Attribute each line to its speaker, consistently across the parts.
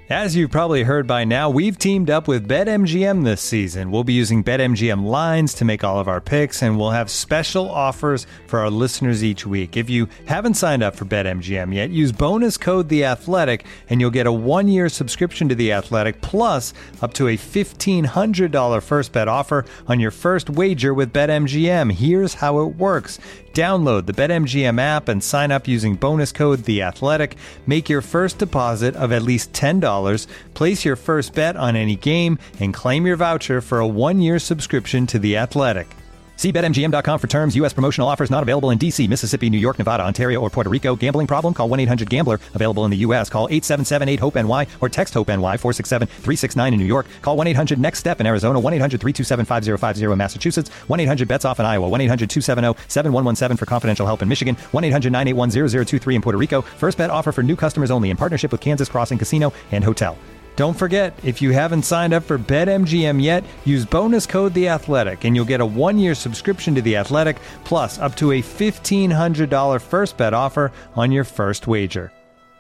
Speaker 1: As you've probably heard by now, we've teamed up with BetMGM this season. We'll be using BetMGM lines to make all of our picks, and we'll have special offers for our listeners each week. If you haven't signed up for BetMGM yet, use bonus code The Athletic, and you'll get a 1-year subscription to The Athletic, plus up to a $1,500 first bet offer on your first wager with BetMGM. Here's how it works. Download the BetMGM app and sign up using bonus code The Athletic. Make your first deposit of at least $10. Place your first bet on any game and claim your voucher for a 1-year subscription to The Athletic. See BetMGM.com for terms. U.S. promotional offers not available in D.C., Mississippi, New York, Nevada, Ontario, or Puerto Rico. Gambling problem? Call 1-800-GAMBLER. Available in the U.S. Call 877-8-HOPE-NY or text HOPE-NY 467-369 in New York. Call 1-800-NEXT-STEP in Arizona. 1-800-327-5050 in Massachusetts. 1-800-BETS-OFF in Iowa. 1-800-270-7117 for confidential help in Michigan. 1-800-981-0023 in Puerto Rico. First bet offer for new customers only in partnership with Kansas Crossing Casino and Hotel. Don't forget, if you haven't signed up for BetMGM yet, use bonus code The Athletic, and you'll get a 1-year subscription to The Athletic, plus up to a $1,500 first bet offer on your first wager.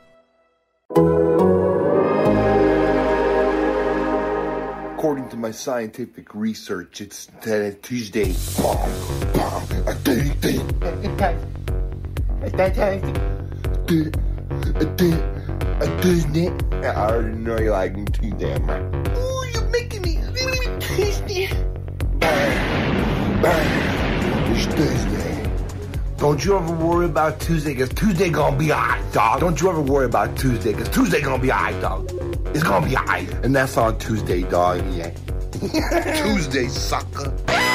Speaker 2: According to my scientific research, it's Tuesday. Tuesday. I already know you like me too damn much. Ooh, you're making me tasty. It's Tuesday. Don't you ever worry about Tuesday, because Tuesday gonna be alright, dog. Don't you ever worry about Tuesday, because Tuesday gonna be alright, dog. It's gonna be alright. And that's on Tuesday, dog, yeah. Tuesday, sucker.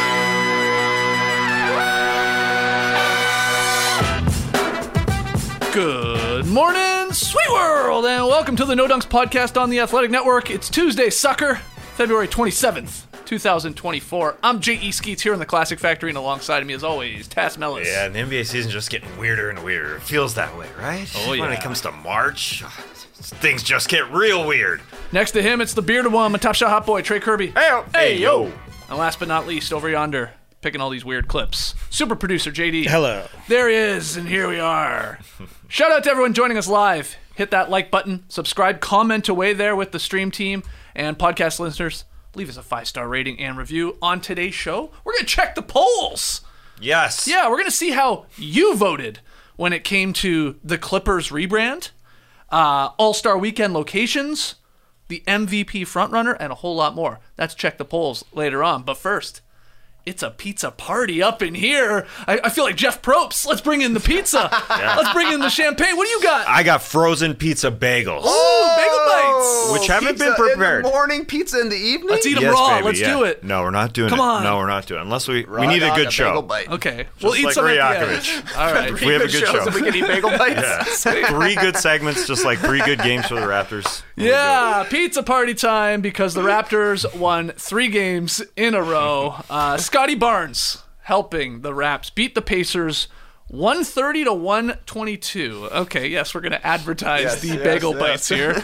Speaker 3: Good morning, sweet world, and welcome to the No Dunks podcast on the Athletic Network. It's Tuesday, sucker, February 27th, 2024. I'm J.E. Skeets here in the Classic Factory, and alongside of me, as always, Tass Mellis.
Speaker 4: Yeah, and the NBA season's just getting weirder and weirder. It feels that way, right?
Speaker 3: Oh, yeah.
Speaker 4: When it comes to March, things just get real weird.
Speaker 3: Next to him, it's the bearded one, my top shot hot boy, Trey Kirby.
Speaker 4: Hey, yo.
Speaker 3: And last but not least, over yonder, picking all these weird clips, super producer JD.
Speaker 5: Hello.
Speaker 3: There he is, and here we are. Shout out to everyone joining us live. Hit that like button, subscribe, comment away there with the stream team, and podcast listeners, leave us a 5-star rating and review. On today's show, we're going to check the polls.
Speaker 4: Yes.
Speaker 3: Yeah, we're going to see how you voted when it came to the Clippers rebrand, All-Star Weekend locations, the MVP frontrunner, and a whole lot more. That's check the polls later on. But first, it's a pizza party up in here. I feel like Jeff Probst. Let's bring in the pizza. Yeah. Let's bring in the champagne. What do you got?
Speaker 4: I got frozen pizza bagels.
Speaker 3: Oh, bagel bites.
Speaker 4: Which haven't been prepared.
Speaker 5: In the morning, pizza in the evening?
Speaker 3: Let's eat them
Speaker 4: Yes,
Speaker 3: raw.
Speaker 4: baby,
Speaker 3: Let's do it.
Speaker 4: No, we're not doing it.
Speaker 3: Come on.
Speaker 4: No, we're not doing it. Unless we
Speaker 5: Raw
Speaker 4: need a
Speaker 5: dog,
Speaker 4: good show.
Speaker 5: bagel bite.
Speaker 3: Okay.
Speaker 4: Just
Speaker 3: We'll eat
Speaker 4: like
Speaker 3: some
Speaker 4: Ray
Speaker 3: at the
Speaker 4: Yakovich.
Speaker 3: end. All right.
Speaker 4: We have a good show.
Speaker 5: So we can eat bagel bites?
Speaker 4: Yeah. 3 good segments, just like 3 good games for the Raptors.
Speaker 3: Yeah, pizza party time because the Raptors won 3 games in a row. Scotty Barnes helping the Raps beat the Pacers 130 to 122. Okay, yes, we're going to advertise the bagel bites here.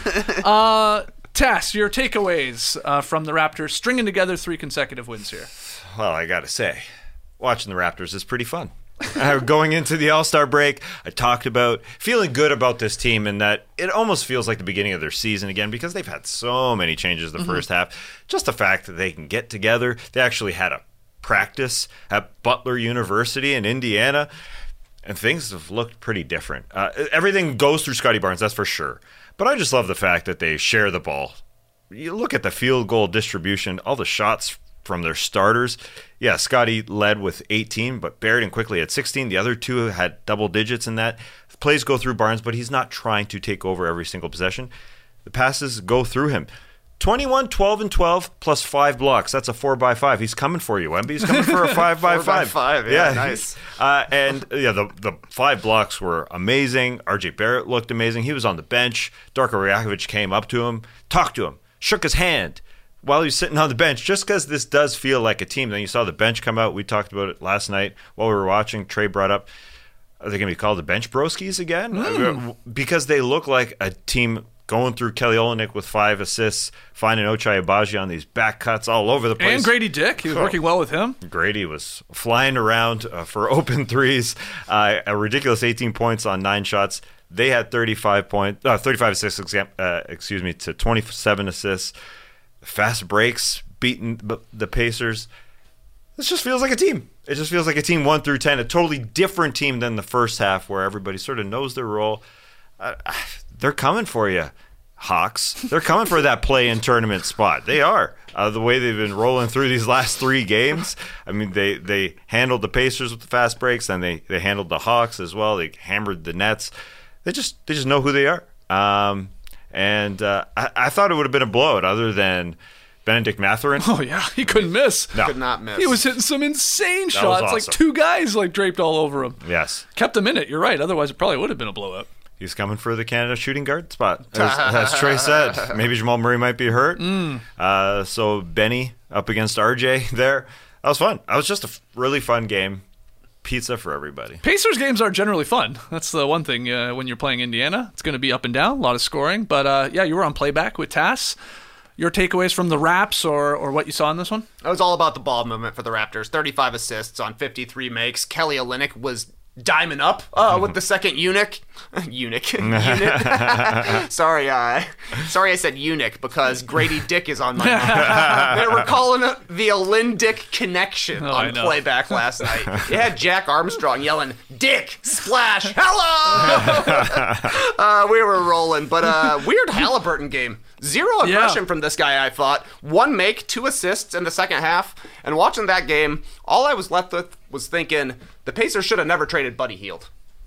Speaker 3: Tass, your takeaways from the Raptors stringing together 3 consecutive wins here.
Speaker 4: Well, I gotta say, watching the Raptors is pretty fun. Going into the All-Star break, I talked about feeling good about this team and that it almost feels like the beginning of their season again because they've had so many changes the first half. Just the fact that they can get together. They actually had a practice at Butler University in Indiana, and things have looked pretty different. Everything goes through Scotty Barnes, that's for sure. But I just love the fact that they share the ball. You look at the field goal distribution, all the shots from their starters. Yeah, Scotty led with 18, but Barrett and Quickly had 16. The other 2 had double digits in that. The plays go through Barnes, but he's not trying to take over every single possession. The passes go through him. 21, 12, and 12 plus 5 blocks. That's a 4x5. He's coming for you, Wemby. He's coming for a 5x5.
Speaker 5: 4x5, yeah, nice.
Speaker 4: The 5 blocks were amazing. RJ Barrett looked amazing. He was on the bench. Darko Rajakovic came up to him, talked to him, shook his hand while he was sitting on the bench, just because this does feel like a team. Then you saw the bench come out. We talked about it last night while we were watching. Trey brought up, are they going to be called the Bench Broskies again? Because they look like a team going through Kelly Olynyk with 5 assists, finding Ochai Agbaji on these back cuts all over the place.
Speaker 3: And Grady Dick, he was working well with him.
Speaker 4: Grady was flying around for open threes, a ridiculous 18 points on 9 shots. They had 35 assists, to 27 assists. Fast breaks, beating the Pacers. This just feels like a team. It just feels like a team 1 through 10, a totally different team than the first half where everybody sort of knows their role. They're coming for you, Hawks. They're coming for that play-in tournament spot. They are. The way they've been rolling through these last 3 games. I mean, they handled the Pacers with the fast breaks, and they handled the Hawks as well. They hammered the Nets. They just know who they are. I thought it would have been a blowout other than Benedict Mathurin.
Speaker 3: Oh, yeah. He couldn't miss.
Speaker 4: No.
Speaker 5: Could not miss.
Speaker 3: He was hitting some insane
Speaker 4: was
Speaker 3: shots.
Speaker 4: awesome.
Speaker 3: Like 2 guys draped all over him.
Speaker 4: Yes.
Speaker 3: Kept him in it. You're right. Otherwise, it probably would have been a blowout.
Speaker 4: He's coming for the Canada shooting guard spot, as Trey said. Maybe Jamal Murray might be hurt. So Benny up against RJ there. That was fun. That was just a really fun game. Pizza for everybody.
Speaker 3: Pacers games are generally fun. That's the one thing when you're playing Indiana. It's going to be up and down, a lot of scoring. But, you were on playback with Tass. Your takeaways from the Raps or what you saw in this one?
Speaker 5: It was all about the ball movement for the Raptors. 35 assists on 53 makes. Kelly Olynyk was diamond up with the second unit. Sorry, I said eunuch because Grady Dick is on my mind. They were calling it the Olyndick connection on playback last night. You had Jack Armstrong yelling, "Dick, splash, hello!" We were rolling, but weird Halliburton game. 0 aggression from this guy, I thought. 1 make, 2 assists in the second half. And watching that game, all I was left with was thinking the Pacers should have never traded Buddy Hield.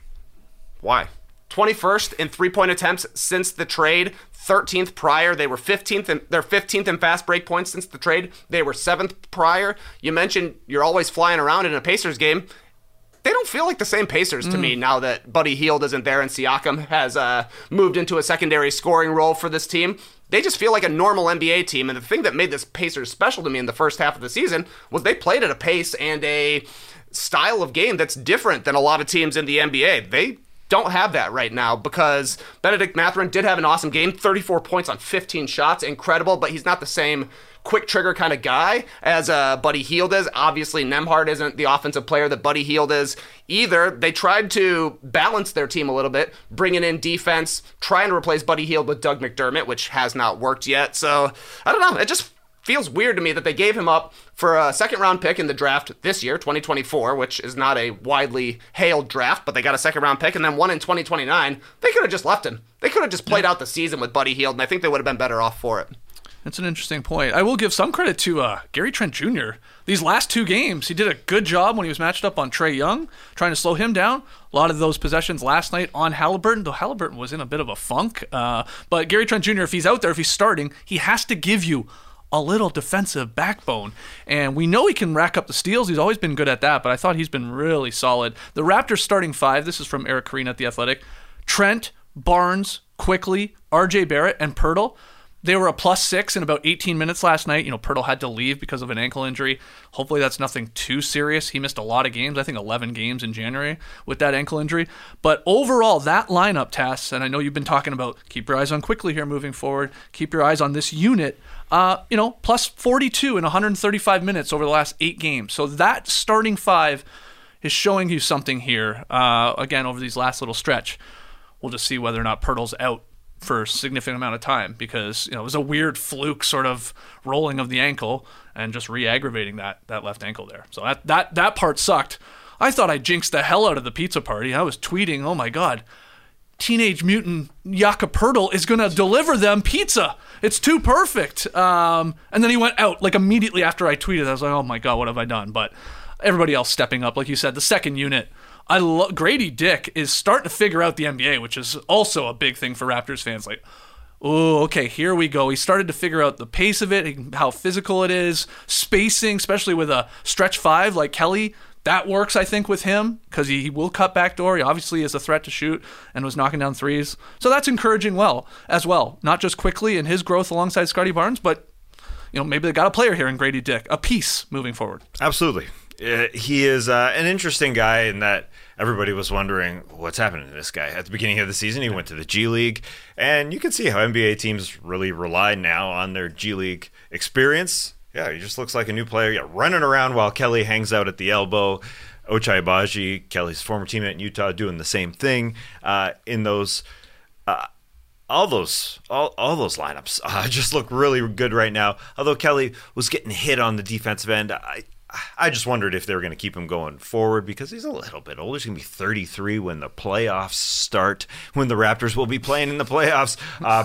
Speaker 5: Why? 21st in 3-point attempts since the trade, 13th prior. They were 15th, they're 15th in fast break points since the trade. They were 7th prior. You mentioned you're always flying around in a Pacers game. They don't feel like the same Pacers to me now that Buddy Hield isn't there and Siakam has moved into a secondary scoring role for this team. They just feel like a normal NBA team, and the thing that made this Pacers special to me in the first half of the season was they played at a pace and a style of game that's different than a lot of teams in the NBA. They don't have that right now because Benedict Mathurin did have an awesome game, 34 points on 15 shots, incredible, but he's not the same quick trigger kind of guy as Buddy Hield is. Obviously, Nembhard isn't the offensive player that Buddy Hield is either. They tried to balance their team a little bit, bringing in defense, trying to replace Buddy Hield with Doug McDermott, which has not worked yet. So, I don't know. It just feels weird to me that they gave him up for a second-round pick in the draft this year, 2024, which is not a widely hailed draft, but they got a second-round pick, and then one in 2029. They could have just left him. They could have just played out the season with Buddy Hield, and I think they would have been better off for it.
Speaker 3: That's an interesting point. I will give some credit to Gary Trent Jr. These last 2 games, he did a good job when he was matched up on Trae Young, trying to slow him down. A lot of those possessions last night on Halliburton, though Halliburton was in a bit of a funk. But Gary Trent Jr., if he's out there, if he's starting, he has to give you a little defensive backbone. And we know he can rack up the steals. He's always been good at that, but I thought he's been really solid. The Raptors starting 5, this is from Eric Kareen at The Athletic. Trent, Barnes, Quickly, RJ Barrett, and Pirtle. They were a +6 in about 18 minutes last night. Pirtle had to leave because of an ankle injury. Hopefully that's nothing too serious. He missed a lot of games, I think 11 games in January with that ankle injury. But overall, that lineup, Tass, and I know you've been talking about keep your eyes on Quickly here moving forward, keep your eyes on this unit, +42 in 135 minutes over the last 8 games. So that starting 5 is showing you something here, again, over these last little stretch. We'll just see whether or not Pirtle's out for a significant amount of time because it was a weird fluke sort of rolling of the ankle and just re-aggravating that left ankle there. So that part sucked. I thought I jinxed the hell out of the pizza party. I was tweeting, oh my God, Teenage Mutant Jakob Pirtle is going to deliver them pizza. It's too perfect. And then he went out like immediately after I tweeted. I was like, oh my God, what have I done? But everybody else stepping up. Like you said, the second unit, Grady Dick is starting to figure out the NBA, which is also a big thing for Raptors fans. Like, oh, okay, here we go. He started to figure out the pace of it, how physical it is, spacing, especially with a stretch 5 like Kelly. That works, I think, with him because he will cut backdoor. He obviously is a threat to shoot and was knocking down threes. So that's encouraging as well. Not just Quickly in his growth alongside Scotty Barnes, but maybe they got a player here in Grady Dick, a piece moving forward.
Speaker 4: Absolutely. He is an interesting guy in that everybody was wondering what's happening to this guy. At the beginning of the season, he went to the G League, and you can see how NBA teams really rely now on their G League experience. Yeah, he just looks like a new player. Yeah, running around while Kelly hangs out at the elbow. Ochai Agbaji, Kelly's former teammate in Utah, doing the same thing in those. All those lineups just look really good right now. Although Kelly was getting hit on the defensive end, I just wondered if they were going to keep him going forward because he's a little bit older. He's going to be 33 when the playoffs start, when the Raptors will be playing in the playoffs,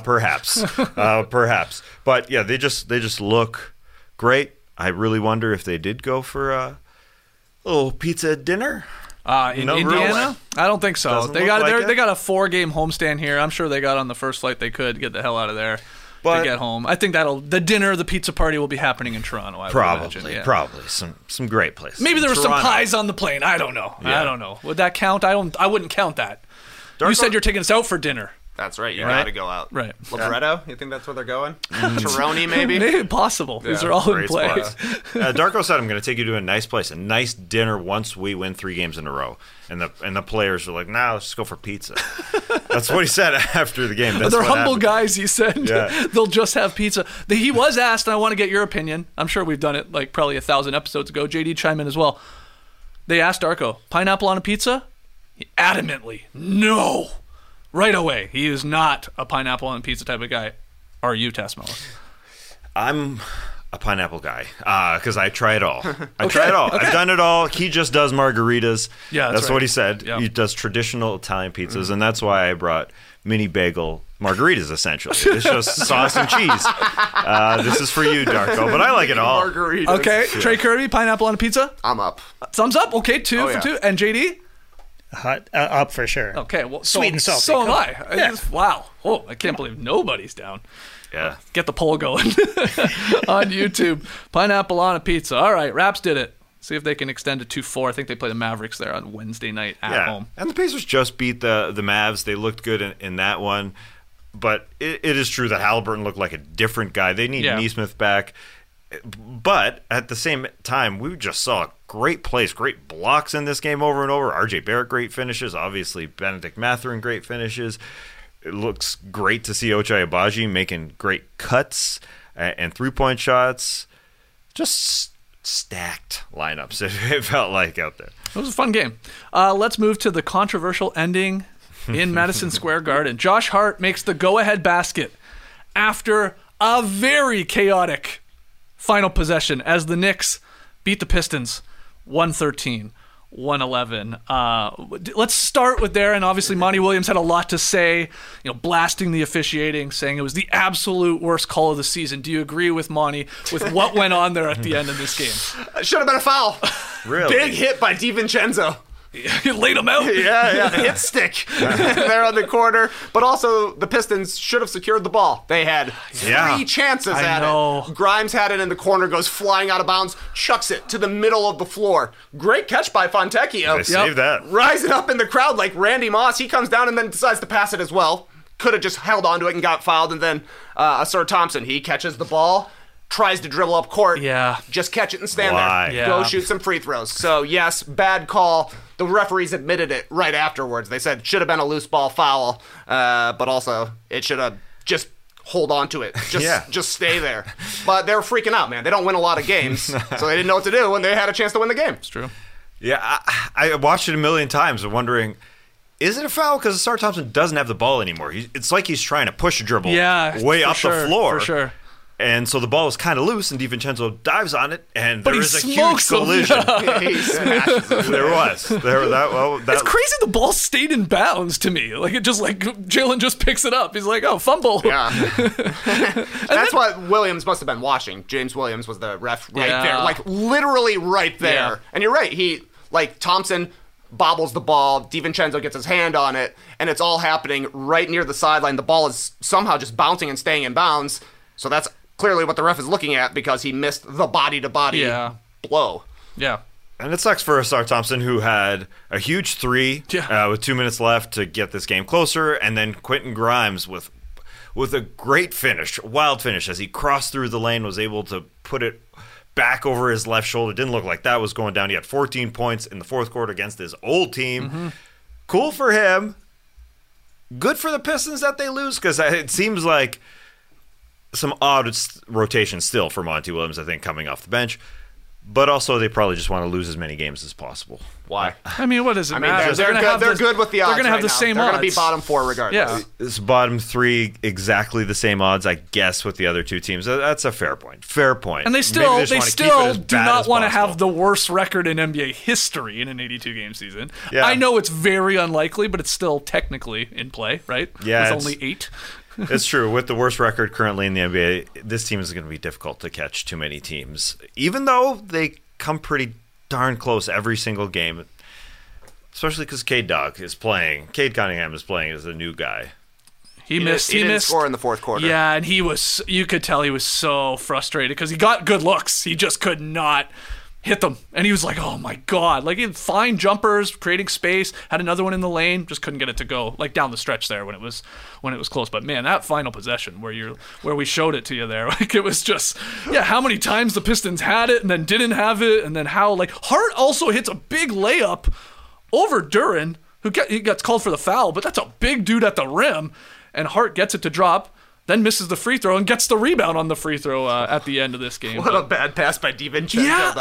Speaker 4: perhaps. But yeah, they just look great. I really wonder if they did go for a little pizza dinner.
Speaker 3: In Indiana? I don't think so.
Speaker 4: Doesn't
Speaker 3: They
Speaker 4: look
Speaker 3: got
Speaker 4: like
Speaker 3: they
Speaker 4: it.
Speaker 3: got a 4-game homestand here. I'm sure they got on the first flight they could get the hell out of there to get home. I think the pizza party will be happening in Toronto. I would imagine. Yeah.
Speaker 4: Probably some great places.
Speaker 3: Maybe there were some
Speaker 4: Toronto.
Speaker 3: pies on the plane. I don't know.
Speaker 4: Yeah.
Speaker 3: I don't know. Would that count? I wouldn't count that. You said you're taking us out for dinner.
Speaker 5: That's right. You
Speaker 3: Right.
Speaker 5: got to go out.
Speaker 3: Right.
Speaker 5: Libretto? You think that's where they're going? Tironi, maybe?
Speaker 3: Maybe possible. These are all in
Speaker 4: Great
Speaker 3: play.
Speaker 4: spots. Darko said, I'm going to take you to a nice place, a nice dinner once we win 3 games in a row. And the players are like, nah, let's just go for pizza. That's what he said after the game. That's
Speaker 3: They're
Speaker 4: what
Speaker 3: humble
Speaker 4: happened.
Speaker 3: guys, he said.
Speaker 4: Yeah.
Speaker 3: They'll just have pizza. He was asked, and I want to get your opinion. I'm sure we've done it like probably 1,000 episodes ago. JD chime in as well. They asked Darko, pineapple on a pizza? He adamantly, no. Right away. He is not a pineapple on a pizza type of guy. Are you, Tasmela?
Speaker 4: I'm a pineapple guy because I try it all. I try it all. I've done it all. He just does margaritas.
Speaker 3: Yeah,
Speaker 4: that's
Speaker 3: right.
Speaker 4: what he said.
Speaker 3: Yeah.
Speaker 4: He does traditional Italian pizzas, and that's why I brought mini bagel margaritas, essentially. It's just sauce and cheese. This is for you, Darko, but I like it all.
Speaker 5: Margaritas.
Speaker 3: Okay, Trey Kirby, pineapple on a pizza?
Speaker 5: I'm up.
Speaker 3: Thumbs up. Okay, 2 for
Speaker 5: yeah.
Speaker 3: 2. And JD?
Speaker 6: Up for sure.
Speaker 3: Okay, well,
Speaker 6: Sweet and salty.
Speaker 3: So am
Speaker 6: Come
Speaker 3: I.
Speaker 6: on. Yeah.
Speaker 3: Wow. Oh, I can't believe nobody's down.
Speaker 4: Yeah.
Speaker 3: Get the poll going on YouTube. Pineapple on a pizza. All right, Raps did it. See if they can extend it to 4. I think they play the Mavericks there on Wednesday night at home.
Speaker 4: And the Pacers just beat the Mavs. They looked good in that one. But it is true that Halliburton looked like a different guy. They need Nesmith back. But at the same time, we just saw great plays, great blocks in this game over and over. RJ Barrett, great finishes. Obviously, Benedict Mathurin, great finishes. It looks great to see Ochai Agbaji making great cuts and three-point shots. Just stacked lineups, it felt like out there.
Speaker 3: It was a fun game. Let's move to the controversial ending in Madison Square Garden. Josh Hart makes the go-ahead basket after a very chaotic final possession as the Knicks beat the Pistons 113-111. Let's start with there, and obviously Monty Williams had a lot to say, blasting the officiating, saying it was the absolute worst call of the season. Do you agree with Monty with what went on there at the end of this game?
Speaker 5: Should have been a foul.
Speaker 4: Really?
Speaker 5: Big hit by DiVincenzo.
Speaker 3: You laid him out.
Speaker 5: Yeah, hit stick there on the corner. But also, the Pistons should have secured the ball. They had 3 chances at it. Grimes had it in the corner, goes flying out of bounds, chucks it to the middle of the floor. Great catch by Fontecchio.
Speaker 4: They saved that.
Speaker 5: Rising up in the crowd like Randy Moss. He comes down and then decides to pass it as well. Could have just held onto it and got fouled. And then Asar Thompson, he catches the ball, tries to dribble up court.
Speaker 3: Yeah.
Speaker 5: Just catch it and stand
Speaker 4: Why?
Speaker 5: there.
Speaker 3: Yeah.
Speaker 5: Go shoot some free throws. So, yes, bad call. The referees admitted it right afterwards. They said it should have been a loose ball foul, but also it should have just hold on to it. Just stay there. But they were freaking out, man. They don't win a lot of games, so they didn't know what to do when they had a chance to win the game.
Speaker 3: It's true.
Speaker 4: Yeah, I watched it a million times and wondering, is it a foul? Because Asar Thompson doesn't have the ball anymore. It's like he's trying to push a dribble way up the floor.
Speaker 3: For sure.
Speaker 4: And so the ball is kind of loose, and DiVincenzo dives on it, and
Speaker 3: But
Speaker 4: there
Speaker 3: he
Speaker 4: is a huge
Speaker 3: smokes him.
Speaker 4: collision.
Speaker 5: He smashes it.
Speaker 4: There was.
Speaker 3: It's crazy the ball stayed in bounds to me. Like, it just, Jalen just picks it up. He's like, oh, fumble.
Speaker 5: Yeah. That's what Williams must have been watching. James Williams was the ref right there. Like, literally right there.
Speaker 3: Yeah.
Speaker 5: And you're right. Thompson bobbles the ball. DiVincenzo gets his hand on it, and it's all happening right near the sideline. The ball is somehow just bouncing and staying in bounds. So that's clearly what the ref is looking at because he missed the body-to-body blow.
Speaker 3: Yeah.
Speaker 4: And it sucks for Asar Thompson, who had a huge three with 2 minutes left to get this game closer, and then Quentin Grimes with a great finish, wild finish, as he crossed through the lane, was able to put it back over his left shoulder. Didn't look like that was going down. He had 14 points in the fourth quarter against his old team. Cool for him. Good for the Pistons that they lose, because it seems like some odd rotation still for Monty Williams, I think, coming off the bench. But also, they probably just want to lose as many games as possible.
Speaker 5: Why?
Speaker 3: I mean, what does it matter?
Speaker 5: They're good with the odds.
Speaker 3: They're going to have the
Speaker 5: now.
Speaker 3: same
Speaker 5: They're
Speaker 3: odds.
Speaker 5: going to be bottom 4 regardless.
Speaker 3: Yeah.
Speaker 4: It's bottom 3, exactly the same odds, I guess, with the other two teams. That's a fair point. Fair point.
Speaker 3: And they
Speaker 4: Maybe
Speaker 3: still
Speaker 4: just wanna keep it as
Speaker 3: do
Speaker 4: bad
Speaker 3: not
Speaker 4: as
Speaker 3: want to
Speaker 4: possible.
Speaker 3: have the worst record in NBA history in an 82-game season.
Speaker 4: Yeah.
Speaker 3: I know it's very unlikely, but it's still technically in play, right?
Speaker 4: Yeah,
Speaker 3: With only 8.
Speaker 4: It's true. With the worst record currently in the NBA, this team is going to be difficult to catch too many teams, even though they come pretty darn close every single game, especially because Cade Cunningham is playing as a new guy.
Speaker 3: He missed.
Speaker 5: He didn't score in the fourth quarter.
Speaker 3: Yeah, and you could tell he was so frustrated because he got good looks. He just could not hit them. And he was like, oh my God. Like, he had fine jumpers, creating space, had another one in the lane, just couldn't get it to go, like, down the stretch there when it was close. But man, that final possession where we showed it to you there, like, it was just, how many times the Pistons had it and then didn't have it, and then how, like, Hart also hits a big layup over Duren, he gets called for the foul, but that's a big dude at the rim, and Hart gets it to drop, then misses the free throw and gets the rebound on the free throw at the end of this game.
Speaker 5: What a bad pass by DiVincenzo.
Speaker 3: Yeah,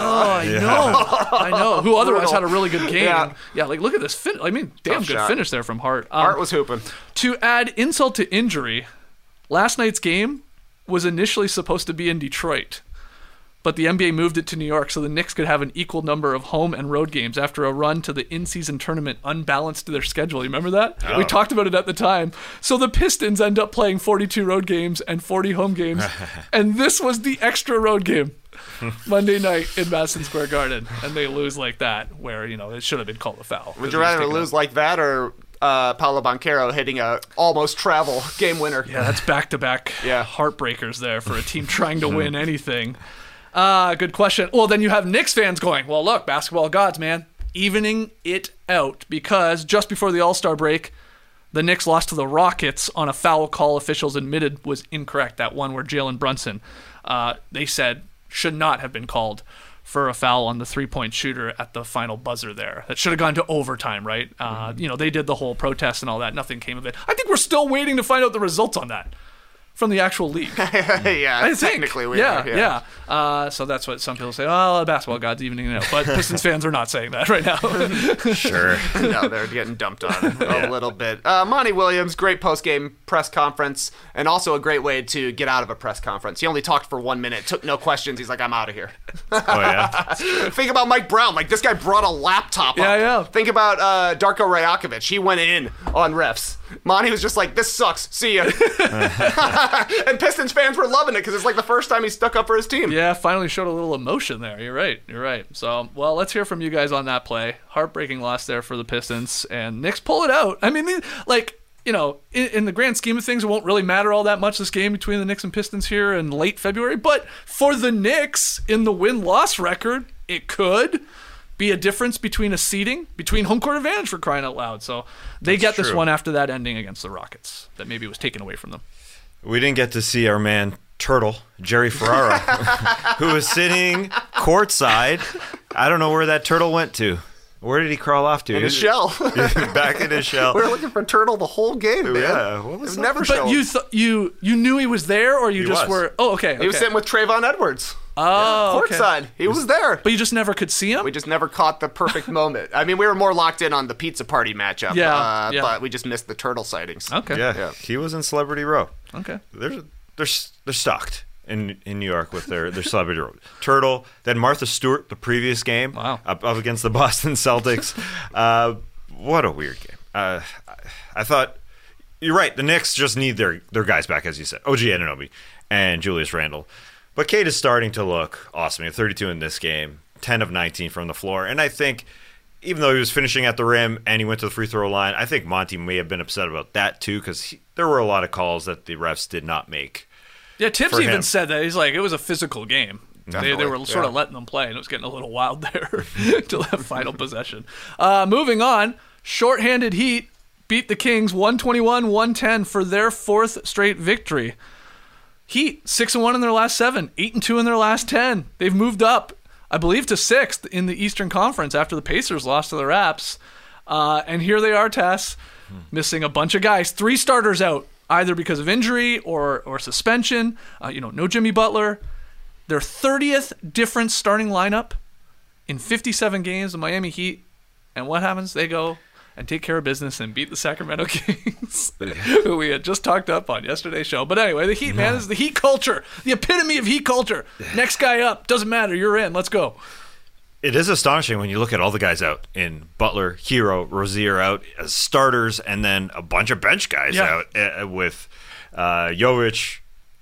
Speaker 3: I know. Who otherwise had a really good game.
Speaker 5: Yeah.
Speaker 3: Like, look at this. Damn
Speaker 5: Tough
Speaker 3: good
Speaker 5: shot.
Speaker 3: finish there from Hart.
Speaker 5: Hart was hooping.
Speaker 3: To add insult to injury, last night's game was initially supposed to be in Detroit, but the NBA moved it to New York so the Knicks could have an equal number of home and road games after a run to the in-season tournament unbalanced their schedule. You remember that?
Speaker 4: Oh.
Speaker 3: We talked about it at the time. So the Pistons end up playing 42 road games and 40 home games, and this was the extra road game Monday night in Madison Square Garden, and they lose like that, where, it should have been called a foul.
Speaker 5: Would you rather lose like that or Paolo Banchero hitting a almost travel game winner?
Speaker 3: Yeah, that's back-to-back heartbreakers there for a team trying to win anything. Good question. Well, then you have Knicks fans going, well, look, basketball gods, man, evening it out, because just before the All-Star break, the Knicks lost to the Rockets on a foul call officials admitted was incorrect, that one where Jalen Brunson, they said, should not have been called for a foul on the three-point shooter at the final buzzer there. That should have gone to overtime, right? They did the whole protest and all that. Nothing came of it. I think we're still waiting to find out the results on that from the actual league.
Speaker 5: Yeah, technically we are.
Speaker 3: Yeah. So that's what some people say. Oh, the basketball gods evening it out. But Pistons fans are not saying that right now.
Speaker 4: Sure.
Speaker 5: No, they're getting dumped on a little bit. Monty Williams, great post-game press conference, and also a great way to get out of a press conference. He only talked for 1 minute, took no questions. He's like, I'm out of here.
Speaker 4: Oh, yeah?
Speaker 5: Think about Mike Brown. Like, this guy brought a laptop up.
Speaker 3: Yeah.
Speaker 5: Think about Darko Rajakovic. He went in on refs. Monty was just like, this sucks. See ya. And Pistons fans were loving it because it's like the first time he stuck up for his team.
Speaker 3: Yeah, finally showed a little emotion there. You're right. So, well, let's hear from you guys on that play. Heartbreaking loss there for the Pistons, and Knicks pull it out. I mean, in the grand scheme of things, it won't really matter all that much, this game between the Knicks and Pistons here in late February, but for the Knicks, in the win-loss record, it could be a difference between between home court advantage, for crying out loud. So they get this one after that ending against the Rockets that maybe was taken away from them.
Speaker 4: We didn't get to see our man Turtle, Jerry Ferrara, who was sitting courtside. I don't know where that turtle went to. Where did he crawl off to?
Speaker 5: In his shell.
Speaker 4: Back in his shell.
Speaker 5: We were looking for Turtle the whole game, man.
Speaker 4: Yeah, what was that?
Speaker 5: Never
Speaker 3: But
Speaker 5: shown.
Speaker 3: you knew he was there, or you
Speaker 4: He
Speaker 3: just
Speaker 4: was.
Speaker 3: were? Oh, okay.
Speaker 5: He was sitting with Trayvon Edwards.
Speaker 3: Oh, okay.
Speaker 5: Courtside. He was there.
Speaker 3: But you just never could see him?
Speaker 5: We just never caught the perfect moment. I mean, we were more locked in on the pizza party matchup.
Speaker 3: Yeah.
Speaker 5: But we just missed the turtle sightings.
Speaker 3: Okay.
Speaker 4: Yeah, he was in Celebrity Row.
Speaker 3: Okay.
Speaker 4: They're stocked in New York with their Celebrity Row. Turtle, then Martha Stewart the previous game.
Speaker 3: Wow.
Speaker 4: Up against the Boston Celtics. What a weird game. I thought, you're right, the Knicks just need their guys back, as you said. OG Anunoby and Julius Randle. But Cade is starting to look awesome. He had 32 in this game, 10 of 19 from the floor. And I think, even though he was finishing at the rim and he went to the free throw line, I think Monty may have been upset about that too, because there were a lot of calls that the refs did not make.
Speaker 3: Yeah, Tibbs
Speaker 4: For
Speaker 3: even
Speaker 4: him.
Speaker 3: said that. He's like, it was a physical game. They were sort of letting them play, and it was getting a little wild there till that final possession. Moving on, shorthanded Heat beat the Kings 121-110 for their fourth straight victory. Heat 6-1 in their last 7, 8-2 in their last 10. They've moved up, I believe, to 6th in the Eastern Conference after the Pacers lost to the Raps. And here they are, Tess, missing a bunch of guys. 3 starters out, either because of injury or suspension. No Jimmy Butler. Their 30th different starting lineup in 57 games, the Miami Heat. And what happens? They go and take care of business and beat the Sacramento Kings, who we had just talked up on yesterday's show. But anyway, the Heat, man, this is the Heat culture, the epitome of Heat culture. Next guy up, doesn't matter, you're in, let's go.
Speaker 4: It is astonishing when you look at all the guys out in Butler, Hero, Rozier out as starters, and then a bunch of bench guys out with Jovic,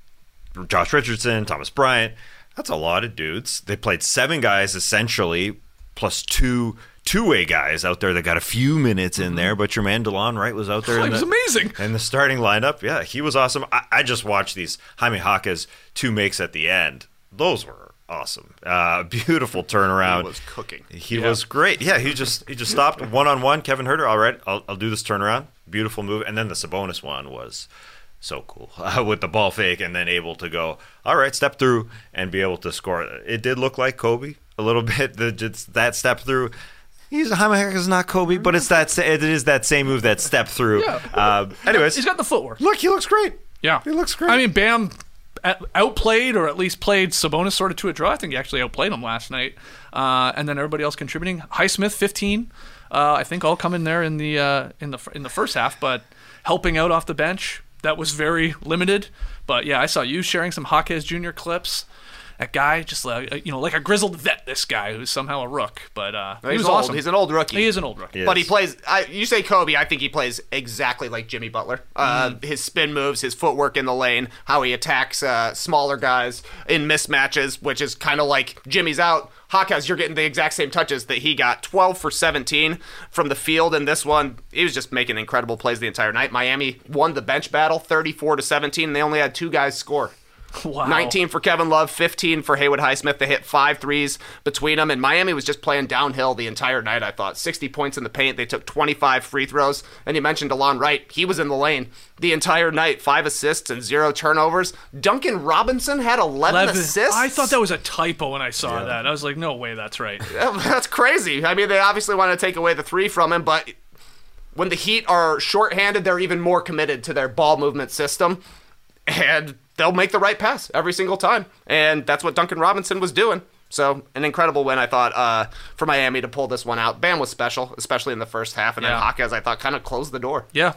Speaker 4: Josh Richardson, Thomas Bryant. That's a lot of dudes. They played 7 guys essentially, plus 2 two-way guys out there that got a few minutes in there, but your man DeLon Wright was out there.
Speaker 3: He was amazing.
Speaker 4: In the starting lineup, yeah, he was awesome. I just watched these Jaime Jaquez 2 makes at the end. Those were awesome. Beautiful turnaround.
Speaker 5: He was cooking.
Speaker 4: He was great. Yeah, he just stopped one-on-one. Kevin Huerter, all right, I'll do this turnaround. Beautiful move. And then the Sabonis one was so cool with the ball fake and then able to go, all right, step through and be able to score. It did look like Kobe a little bit, that step through. Jaime Jaquez is not Kobe, but it is that same move, that step through.
Speaker 3: Yeah.
Speaker 4: Anyways.
Speaker 3: He's got the footwork.
Speaker 4: Look, he looks great.
Speaker 3: Yeah.
Speaker 4: He looks great.
Speaker 3: I mean, Bam outplayed or at least played Sabonis sort of to a draw. I think he actually outplayed him last night. And then everybody else contributing. Highsmith, 15. I think all come in there in the first half, but helping out off the bench, that was very limited. But yeah, I saw you sharing some Jaquez Jr. clips. That guy, just like a grizzled vet, this guy who's somehow a rook. But he was awesome.
Speaker 5: He's an old rookie.
Speaker 3: He is an old rookie.
Speaker 5: Yes. But he plays, you say Kobe, I think he plays exactly like Jimmy Butler. His spin moves, his footwork in the lane, how he attacks smaller guys in mismatches, which is kind of like Jimmy's out. Jaquez, you're getting the exact same touches that he got. 12 for 17 from the field in this one. He was just making incredible plays the entire night. Miami won the bench battle 34-17, and they only had 2 guys score.
Speaker 3: Wow.
Speaker 5: 19 for Kevin Love, 15 for Haywood Highsmith. They hit 5 threes between them, and Miami was just playing downhill the entire night, I thought. 60 points in the paint. They took 25 free throws. And you mentioned DeLon Wright. He was in the lane the entire night. 5 assists and 0 turnovers. Duncan Robinson had 11 assists.
Speaker 3: I thought that was a typo when I saw that. I was like, no way, that's right.
Speaker 5: That's crazy. I mean, they obviously want to take away the 3 from him, but when the Heat are shorthanded, they're even more committed to their ball movement system. And they'll make the right pass every single time. And that's what Duncan Robinson was doing. So, an incredible win, I thought, for Miami to pull this one out. Bam was special, especially in the first half. And then Jaquez, I thought, kind of closed the door.
Speaker 3: Yeah.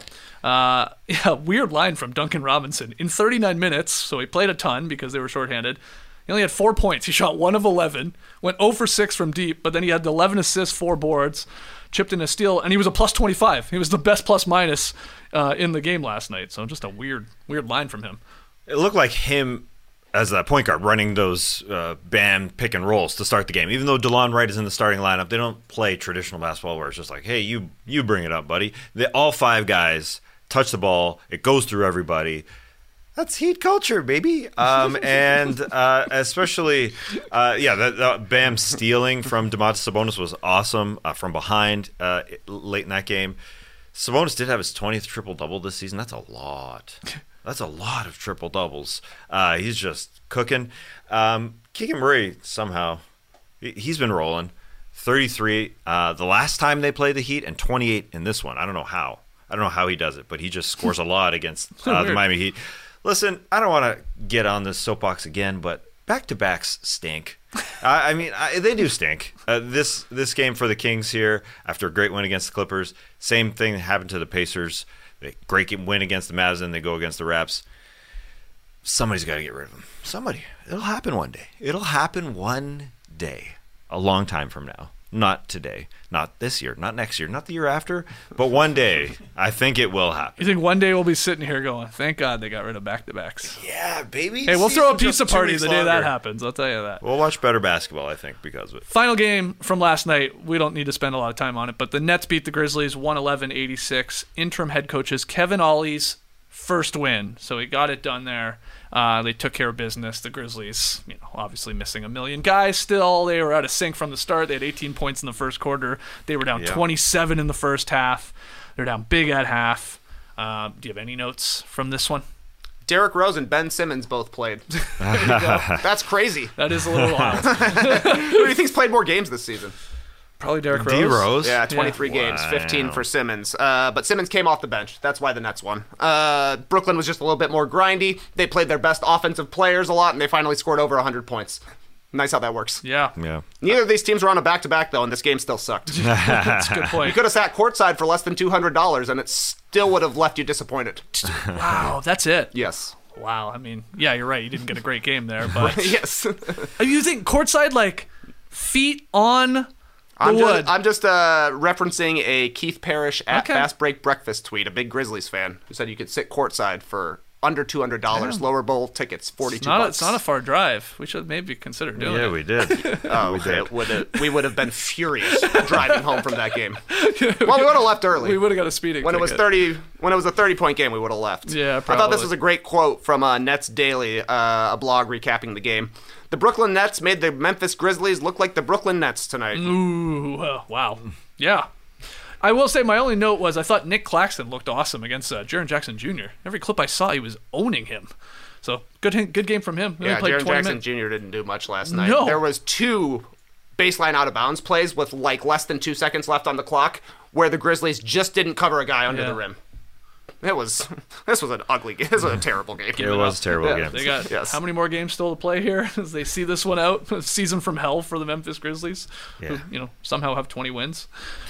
Speaker 3: Weird line from Duncan Robinson. In 39 minutes, so he played a ton because they were shorthanded, he only had 4 points. He shot 1 of 11, went 0 for 6 from deep, but then he had 11 assists, 4 boards, chipped in a steal, and he was a plus 25. He was the best plus-minus in the game last night. So just a weird line from him.
Speaker 4: It looked like him as a point guard running those Bam pick and rolls to start the game. Even though DeLon Wright is in the starting lineup, they don't play traditional basketball where it's just like, hey, you bring it up, buddy. All 5 guys touch the ball. It goes through everybody. That's Heat culture, baby. And especially, the Bam stealing from Domantas Sabonis was awesome from behind late in that game. Sabonis did have his 20th triple-double this season. That's a lot. That's a lot of triple-doubles. He's just cooking. Keegan Murray, somehow, he's been rolling. 33 the last time they played the Heat and 28 in this one. I don't know how he does it, but he just scores a lot against the Miami Heat. Listen, I don't want to get on this soapbox again, but back-to-backs stink. I mean, they do stink. This game for the Kings here, after a great win against the Clippers, same thing happened to the Pacers. Great win against the Mavs, and they go against the Raps. Somebody's got to get rid of them. Somebody. It'll happen one day. It'll happen one day. A long time from now. Not today. Not this year. Not next year. Not the year after. But one day, I think it will happen.
Speaker 3: You think one day we'll be sitting here going, thank God they got rid of back-to-backs.
Speaker 4: Yeah, baby.
Speaker 3: Hey, we'll throw a pizza party the day that happens. I'll tell you that.
Speaker 4: We'll watch better basketball, I think, because of it.
Speaker 3: Final game from last night. We don't need to spend a lot of time on it, but the Nets beat the Grizzlies 111-86. Interim head coaches Kevin Ollie's first win. So he got it done there. They took care of business. The Grizzlies, obviously missing a million guys still. They were out of sync from the start. They had 18 points in the first quarter. They were down 27 in the first half. They're down big at half. Do you have any notes from this one?
Speaker 5: Derrick Rose and Ben Simmons both played. That's crazy.
Speaker 3: That is a little wild.
Speaker 5: Who do you think's played more games this season?
Speaker 3: Probably Derrick Rose.
Speaker 4: D Rose.
Speaker 5: Yeah, 23 games, 15 for Simmons. But Simmons came off the bench. That's why the Nets won. Brooklyn was just a little bit more grindy. They played their best offensive players a lot, and they finally scored over 100 points. Nice how that works.
Speaker 3: Yeah.
Speaker 5: Neither of these teams were on a back-to-back, though, and this game still sucked.
Speaker 3: That's a good
Speaker 5: You
Speaker 3: point.
Speaker 5: could have sat courtside for less than $200, and it still would have left you disappointed.
Speaker 3: Wow, that's it.
Speaker 5: Yes.
Speaker 3: Wow, I mean, yeah, you're right. You didn't get a great game there, but
Speaker 5: Yes.
Speaker 3: you think courtside, like, feet on the wood?
Speaker 5: I'm just referencing a Keith Parrish at
Speaker 3: Okay.
Speaker 5: Fast Break Breakfast tweet, a big Grizzlies fan, who said you could sit courtside for under $200. Lower bowl tickets, $42.
Speaker 3: It's not a far drive. We should maybe consider doing
Speaker 4: Yeah,
Speaker 3: it.
Speaker 4: we did.
Speaker 5: Oh, we would have been furious driving home from that game. Well, we would have left early.
Speaker 3: We would have got a speeding
Speaker 5: When it was
Speaker 3: ticket.
Speaker 5: when it was a 30-point game, we would have left.
Speaker 3: Yeah,
Speaker 5: I thought this
Speaker 3: probably.
Speaker 5: was a great quote from Nets Daily, a blog recapping the game. The Brooklyn Nets made the Memphis Grizzlies look like the Brooklyn Nets tonight.
Speaker 3: Ooh, wow. Yeah. I will say my only note was I thought Nick Claxton looked awesome against Jaren Jackson Jr. Every clip I saw, he was owning him. So good game from him. He only
Speaker 5: Yeah,
Speaker 3: played
Speaker 5: Jaren
Speaker 3: 20
Speaker 5: Jackson
Speaker 3: minutes.
Speaker 5: Jr. didn't do much last night.
Speaker 3: No.
Speaker 5: There was 2 baseline out of bounds plays with like less than 2 seconds left on the clock where the Grizzlies just didn't cover a guy under
Speaker 3: Yeah.
Speaker 5: the rim. This was an ugly game. This was a terrible game.
Speaker 4: It was a terrible game.
Speaker 3: They got
Speaker 5: Yes.
Speaker 3: how many more games still to play here as they see this one out? A season from hell for the Memphis Grizzlies,
Speaker 4: Yeah.
Speaker 3: who somehow have 20 wins.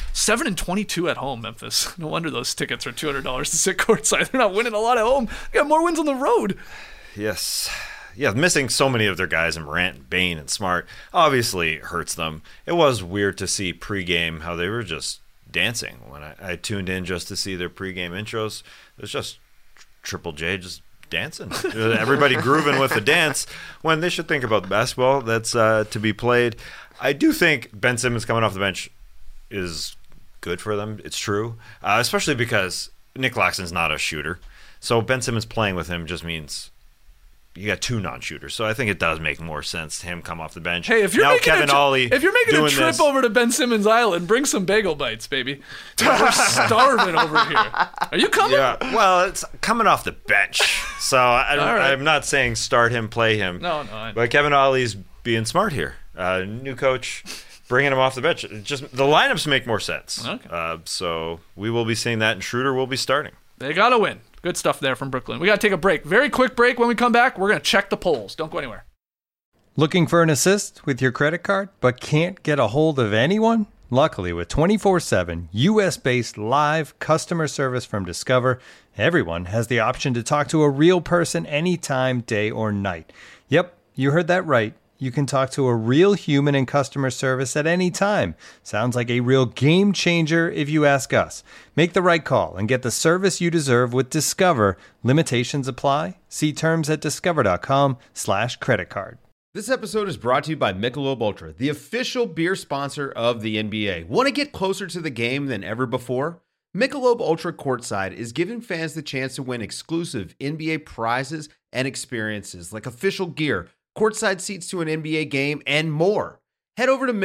Speaker 3: 7-22 at home, Memphis. No wonder those tickets are $200 to sit courtside. They're not winning a lot at home. They got more wins on the road.
Speaker 4: Yes. Yeah, missing so many of their guys, and Morant, Bane, and Smart, obviously hurts them. It was weird to see pregame how they were just dancing. When I tuned in just to see their pregame intros, it was just Triple J just dancing. Everybody grooving with the dance when they should think about the basketball that's to be played. I do think Ben Simmons coming off the bench is good for them. It's true, especially because Nick Claxton's not a shooter. So Ben Simmons playing with him just means you got 2 non-shooters. So I think it does make more sense to him come off the bench.
Speaker 3: Hey, if you're
Speaker 4: now
Speaker 3: making
Speaker 4: Kevin Ollie
Speaker 3: a trip
Speaker 4: this,
Speaker 3: over to Ben Simmons Island, bring some bagel bites, baby. We're starving over here. Are you coming?
Speaker 4: Yeah, well, it's coming off the bench. So
Speaker 3: right.
Speaker 4: I'm not saying start him, play him.
Speaker 3: No.
Speaker 4: But Kevin Ollie's being smart here. New coach, bringing him off the bench. Just the lineups make more sense.
Speaker 3: Okay.
Speaker 4: So we will be seeing that, and Schroeder will be starting.
Speaker 3: They got to win. Good stuff there from Brooklyn. We got to take a break. Very quick break. When we come back, we're going to check the polls. Don't go anywhere.
Speaker 1: Looking for an assist with your credit card, but can't get a hold of anyone? Luckily, with 24/7 U.S.-based live customer service from Discover, everyone has the option to talk to a real person anytime, day or night. Yep, you heard that right. You can talk to a real human in customer service at any time. Sounds like a real game changer if you ask us. Make the right call and get the service you deserve with Discover. Limitations apply. See terms at discover.com/creditcard.
Speaker 7: This episode is brought to you by Michelob Ultra, the official beer sponsor of the NBA. Want to get closer to the game than ever before? Michelob Ultra Courtside is giving fans the chance to win exclusive NBA prizes and experiences like official gear, courtside seats to an NBA game, and more. Head over to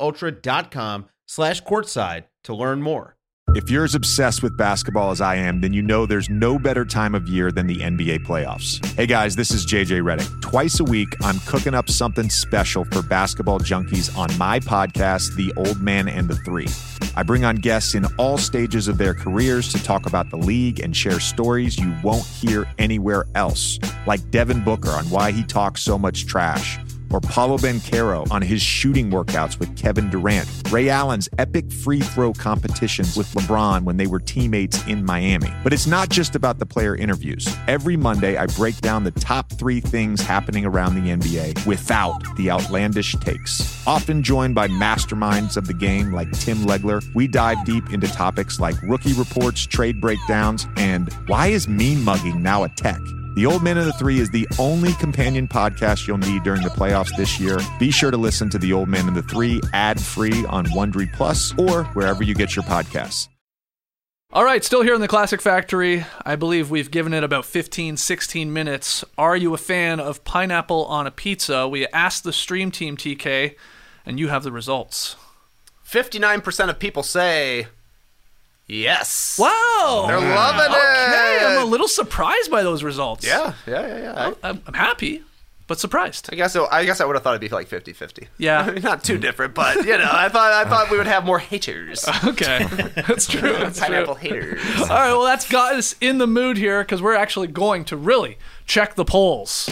Speaker 7: MichelobUltra.com/courtside to learn more.
Speaker 8: If you're as obsessed with basketball as I am, then you know there's no better time of year than the NBA playoffs. Hey guys, this is JJ Redick. Twice a week, I'm cooking up something special for basketball junkies on my podcast, The Old Man and the Three. I bring on guests in all stages of their careers to talk about the league and share stories you won't hear anywhere else, like Devin Booker on why he talks so much trash, or Paolo Banchero on his shooting workouts with Kevin Durant, Ray Allen's epic free throw competitions with LeBron when they were teammates in Miami. But it's not just about the player interviews. Every Monday, I break down the top 3 things happening around the NBA without the outlandish takes. Often joined by masterminds of the game like Tim Legler, we dive deep into topics like rookie reports, trade breakdowns, and why is mean mugging now a tech? The Old Man and the Three is the only companion podcast you'll need during the playoffs this year. Be sure to listen to The Old Man and the Three ad-free on Wondery Plus or wherever you get your podcasts.
Speaker 3: All right, still here in the Classic Factory. I believe we've given it about 15, 16 minutes. Are you a fan of pineapple on a pizza? We asked the stream team, TK, and you have the results.
Speaker 5: 59% of people say Yes.
Speaker 3: Wow.
Speaker 5: They're loving
Speaker 3: Okay,
Speaker 5: it.
Speaker 3: I'm a little surprised by those results.
Speaker 5: Yeah.
Speaker 3: I'm happy, but surprised.
Speaker 5: I guess I would have thought it'd be like 50-50.
Speaker 3: Yeah.
Speaker 5: Not too different, but I thought we would have more haters.
Speaker 3: Okay, that's true. That's true.
Speaker 5: Pineapple haters.
Speaker 3: All right, well, that's got us in the mood here because we're actually going to really check the polls.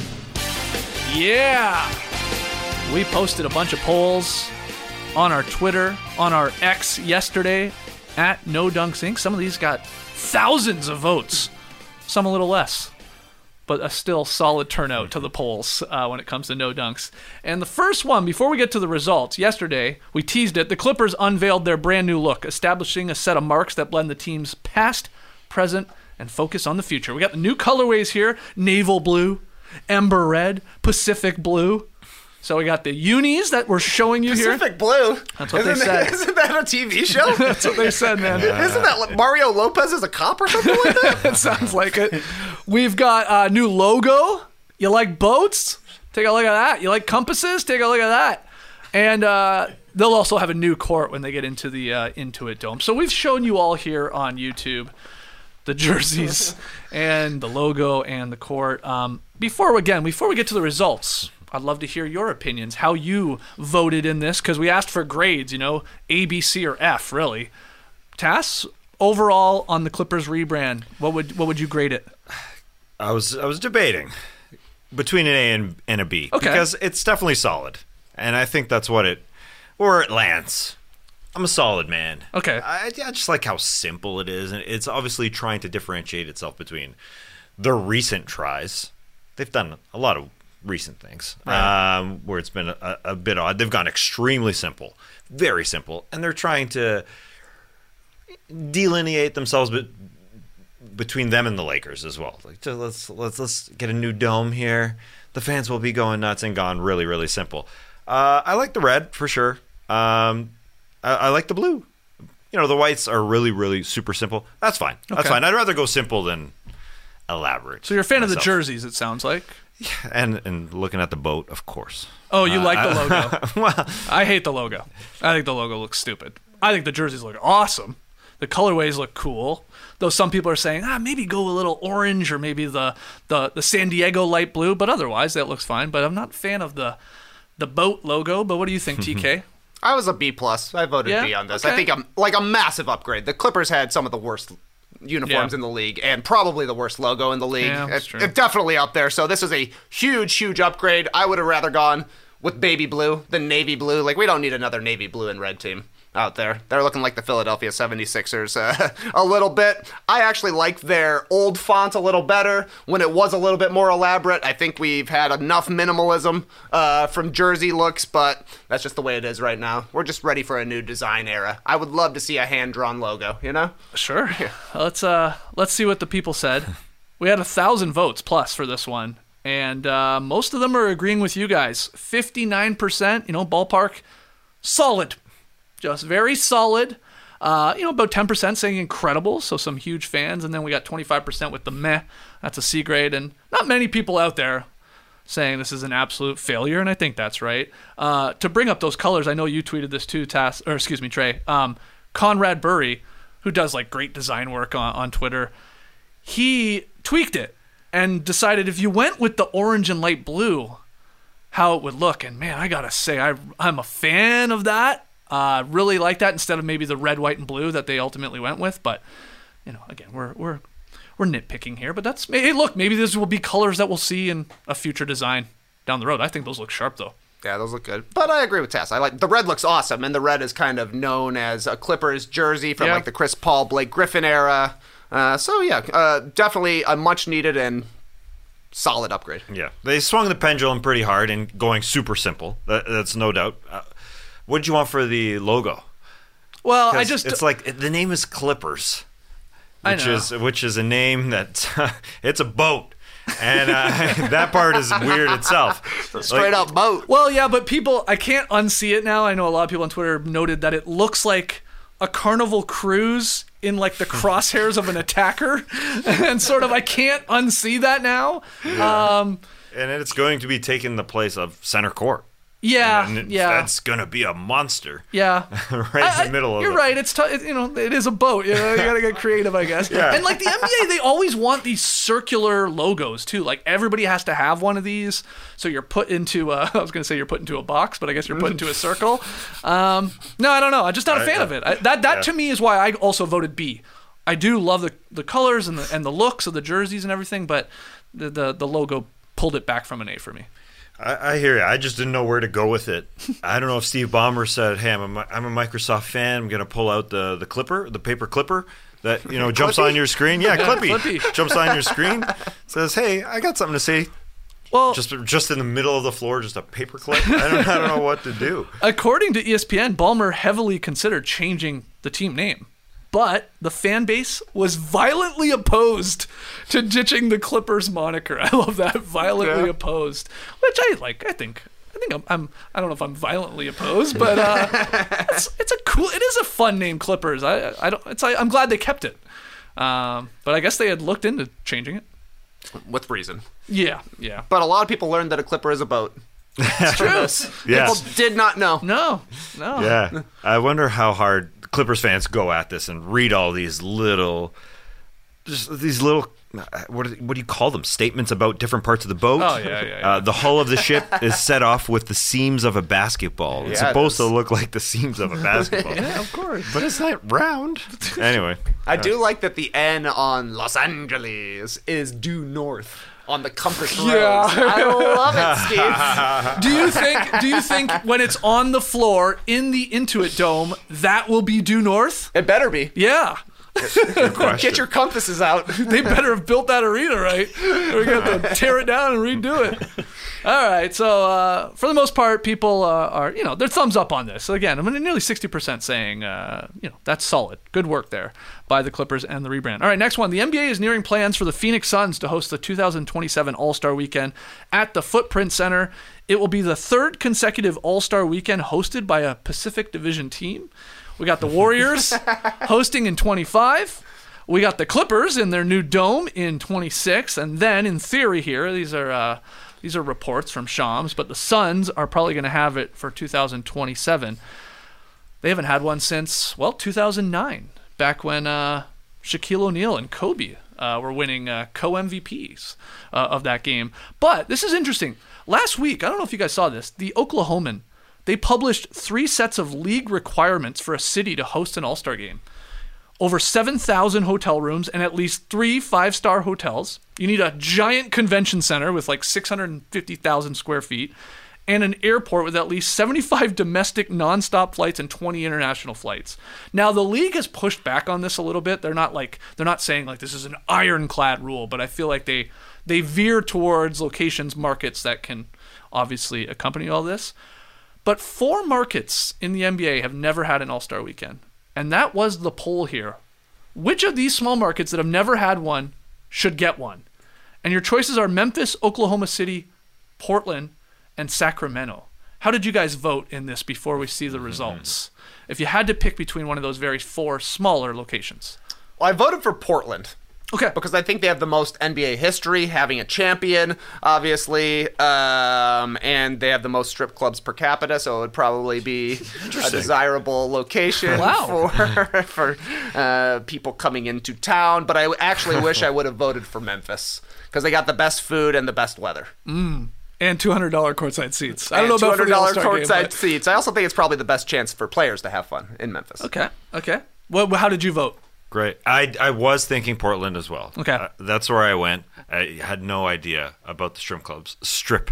Speaker 3: Yeah. We posted a bunch of polls on our Twitter, on our X yesterday, at No Dunks Inc. Some of these got thousands of votes, some a little less, but a still solid turnout to the polls when it comes to No Dunks. And the first one, before we get to the results, yesterday, we teased it, the Clippers unveiled their brand new look, establishing a set of marks that blend the team's past, present, and focus on the future. We got the new colorways here, naval blue, ember red, Pacific blue. So we got the unis that we're showing you here.
Speaker 5: Pacific Blue.
Speaker 3: That's what they said.
Speaker 5: Isn't that a TV show?
Speaker 3: That's what they said, man.
Speaker 5: Isn't that like Mario Lopez is a cop or something like that?
Speaker 3: It sounds like it. We've got a new logo. You like boats? Take a look at that. You like compasses? Take a look at that. And they'll also have a new court when they get into the Intuit Dome. So we've shown you all here on YouTube the jerseys and the logo and the court. Before we get to the results, I'd love to hear your opinions, how you voted in this, because we asked for grades, A, B, C, or F, really. Tass, overall on the Clippers rebrand, what would you grade it?
Speaker 4: I was debating between an A and a B.
Speaker 3: Okay.
Speaker 4: Because it's definitely solid. And I think that's where it lands. I'm a solid man.
Speaker 3: Okay.
Speaker 4: I just like how simple it is. And it's obviously trying to differentiate itself between the recent tries. They've done a lot of recent things, right, where it's been a bit odd. They've gone extremely simple, very simple, and they're trying to delineate themselves between them and the Lakers as well. Like, let's get a new dome here. The fans will be going nuts, and gone really, really simple. I like the red for sure. I like the blue. The whites are really, really super simple. That's fine. That's fine. I'd rather go simple than elaborate.
Speaker 3: So you're a fan of the jerseys, it sounds like.
Speaker 4: Yeah, and looking at the boat, of course.
Speaker 3: Oh, you like the logo? Well, I hate the logo. I think the logo looks stupid. I think the jerseys look awesome. The colorways look cool. Though some people are saying, maybe go a little orange or maybe the San Diego light blue. But otherwise, that looks fine. But I'm not a fan of the boat logo. But what do you think, TK?
Speaker 5: I was a B+. I voted B on this.
Speaker 3: Okay.
Speaker 5: I think I'm like a massive upgrade. The Clippers had some of the worst uniforms in the league and probably the worst logo in the league.
Speaker 3: Yeah, that's true.
Speaker 5: It's definitely up there. So this is a huge upgrade. I would have rather gone with baby blue than navy blue. Like, we don't need another navy blue and red team out there. They're looking like the Philadelphia 76ers a little bit. I actually like their old font a little better when it was a little bit more elaborate. I think we've had enough minimalism from jersey looks, but that's just the way it is right now. We're just ready for a new design era. I would love to see a hand-drawn logo,
Speaker 3: Sure. Let's see what the people said. We had 1,000 votes plus for this one, and most of them are agreeing with you guys. 59%, ballpark, solid. Just very solid. About 10% saying incredible, so some huge fans. And then we got 25% with the meh. That's a C grade. And not many people out there saying this is an absolute failure, and I think that's right. To bring up those colors, I know you tweeted this too, Trey. Conrad Burry, who does great design work on Twitter, he tweaked it and decided if you went with the orange and light blue, how it would look. And man, I gotta say, I'm a fan of that. Really like that instead of maybe the red, white, and blue that they ultimately went with. But again, we're nitpicking here. But hey, look, maybe these will be colors that we'll see in a future design down the road. I think those look sharp though.
Speaker 5: Yeah, those look good. But I agree with Tess. I like the red looks awesome, and the red is kind of known as a Clippers jersey from the Chris Paul, Blake Griffin era. Definitely a much needed and solid upgrade.
Speaker 4: Yeah, they swung the pendulum pretty hard and going super simple. That's no doubt. What did you want for the logo?
Speaker 3: Well,
Speaker 4: it's like the name is Clippers, which is a name that it's a boat, and that part is weird itself.
Speaker 5: Straight up boat.
Speaker 3: Well, yeah, but people, I can't unsee it now. I know a lot of people on Twitter noted that it looks like a Carnival cruise in the crosshairs of an attacker, and sort of I can't unsee that now.
Speaker 4: Yeah. And it's going to be taking the place of center court.
Speaker 3: Yeah,
Speaker 4: And
Speaker 3: yeah.
Speaker 4: That's going to be a monster.
Speaker 3: Yeah.
Speaker 4: Right in the middle of
Speaker 3: You're
Speaker 4: it.
Speaker 3: right. It's it is a boat. You got to get creative, I guess.
Speaker 4: Yeah.
Speaker 3: And like the NBA, they always want these circular logos too. Like everybody has to have one of these. So you're put into I was going to say you're put into a box, but I guess you're put into a circle. No, I don't know. I'm just not a fan of it. That to me is why I also voted B. I do love the colors and the looks of the jerseys and everything, but the logo pulled it back from an A for me.
Speaker 4: I hear you. I just didn't know where to go with it. I don't know if Steve Ballmer said, "Hey, I'm a Microsoft fan. I'm going to pull out the clipper, the paper clipper that jumps on your screen." Yeah, Clippy jumps on your screen. Says, "Hey, I got something to say."
Speaker 3: Well,
Speaker 4: just in the middle of the floor, just a paper clip. I don't know what to do.
Speaker 3: According to ESPN, Ballmer heavily considered changing the team name, but the fan base was violently opposed to ditching the Clippers moniker. I love that, violently opposed, which I like. I think I'm. I don't know if I'm violently opposed, but it is a fun name, Clippers. I'm glad they kept it, but I guess they had looked into changing it
Speaker 5: With reason.
Speaker 3: Yeah.
Speaker 5: But a lot of people learned that a clipper is a boat.
Speaker 3: It's true.
Speaker 4: Yes.
Speaker 5: People did not know.
Speaker 3: No.
Speaker 4: Yeah. I wonder how hard Clippers fans go at this and read all these little, what do you call them? Statements about different parts of the boat.
Speaker 3: Oh, yeah.
Speaker 4: The hull of the ship is set off with the seams of a basketball. It's supposed to look like the seams of a basketball.
Speaker 3: Yeah, of course.
Speaker 4: But it's not round. Anyway.
Speaker 5: I do like that the N on Los Angeles is due north on the compass rose.
Speaker 3: Yeah.
Speaker 5: I love it, Steve.
Speaker 3: Do you think when it's on the floor in the Intuit Dome, that will be due north?
Speaker 5: It better be.
Speaker 3: Yeah.
Speaker 4: Good question.
Speaker 5: Get your compasses out.
Speaker 3: They better have built that arena right. We're going to have to tear it down and redo it. All right. So for the most part, people are, they're thumbs up on this. So again, nearly 60% saying, that's solid. Good work there by the Clippers and the rebrand. All right, next one. The NBA is nearing plans for the Phoenix Suns to host the 2027 All-Star Weekend at the Footprint Center. It will be the third consecutive All-Star Weekend hosted by a Pacific Division team. We got the Warriors hosting in 25. We got the Clippers in their new dome in 26. And then, in theory here, these are reports from Shams, but the Suns are probably going to have it for 2027. They haven't had one since, 2009, back when Shaquille O'Neal and Kobe were winning co-MVPs of that game. But this is interesting. Last week, I don't know if you guys saw this, the Oklahoman, they published 3 sets of league requirements for a city to host an All-Star game. Over 7,000 hotel rooms and at least 3 5-star hotels. You need a giant convention center with like 650,000 square feet and an airport with at least 75 domestic nonstop flights and 20 international flights. Now, the league has pushed back on this a little bit. They're not saying like this is an ironclad rule, but I feel like they veer towards locations, markets that can obviously accompany all this. But 4 markets in the NBA have never had an All-Star Weekend. And that was the poll here. Which of these small markets that have never had one should get one? And your choices are Memphis, Oklahoma City, Portland, and Sacramento. How did you guys vote in this before we see the results? If you had to pick between one of those very 4 smaller locations.
Speaker 5: Well, I voted for Portland.
Speaker 3: Okay.
Speaker 5: Because I think they have the most NBA history, having a champion, obviously, and they have the most strip clubs per capita, so it would probably be a desirable location for people coming into town. But I actually wish I would have voted for Memphis, because they got the best food and the best weather.
Speaker 3: And $200 courtside seats. I don't know about
Speaker 5: $200
Speaker 3: $200
Speaker 5: courtside seats. I also think it's probably the best chance for players to have fun in Memphis.
Speaker 3: Okay. Well, how did you vote?
Speaker 4: Great. I was thinking Portland as well.
Speaker 3: Okay.
Speaker 4: That's where I went. I had no idea about the strip clubs. Strip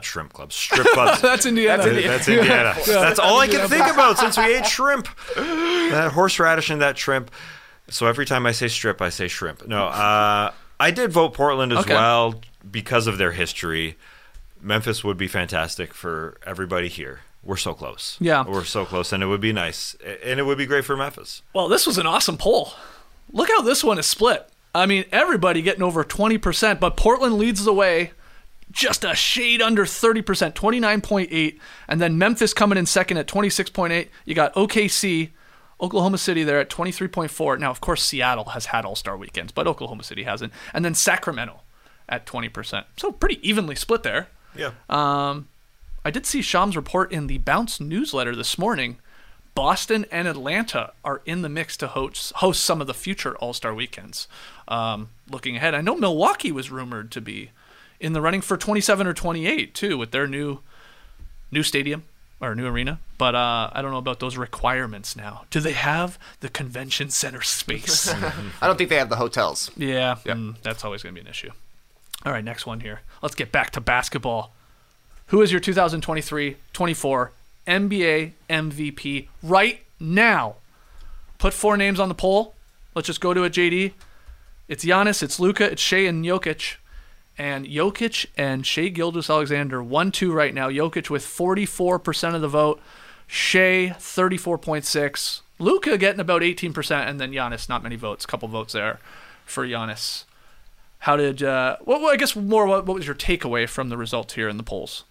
Speaker 4: clubs.
Speaker 3: That's Indiana.
Speaker 4: That's Indiana. That's all I can think about since we ate shrimp. That horseradish and that shrimp. So every time I say strip, I say shrimp. No, I did vote Portland as well because of their history. Memphis would be fantastic for everybody here. We're so close.
Speaker 3: Yeah.
Speaker 4: We're so close, and it would be nice. And it would be great for Memphis.
Speaker 3: Well, this was an awesome poll. Look how this one is split. I mean, everybody getting over 20%, but Portland leads the way just a shade under 30%, 29.8%, and then Memphis coming in second at 26.8%. You got OKC, Oklahoma City there at 23.4%. Now, of course, Seattle has had All-Star weekends, but Oklahoma City hasn't. And then Sacramento at 20%. So pretty evenly split there.
Speaker 4: Yeah.
Speaker 3: I did see Sham's report in the Bounce newsletter this morning. Boston and Atlanta are in the mix to host some of the future All-Star weekends. Looking ahead, I know Milwaukee was rumored to be in the running for 27 or 28 too, with their new stadium or new arena. But I don't know about those requirements now. Do they have the convention center space?
Speaker 5: I don't think they have the hotels.
Speaker 3: Yeah, that's always going to be an issue. All right, next one here. Let's get back to basketball. Who is your 2023-24 NBA MVP right now? Put 4 names on the poll. Let's just go to it, JD. It's Giannis, it's Luka, it's Shea, and Jokic. And Jokic and Shea Gilgeous-Alexander 1-2 right now. Jokic with 44% of the vote. Shea 34.6%. Luka getting about 18%, and then Giannis not many votes. A couple votes there for Giannis. How did? I guess more. What was your takeaway from the results here in the polls?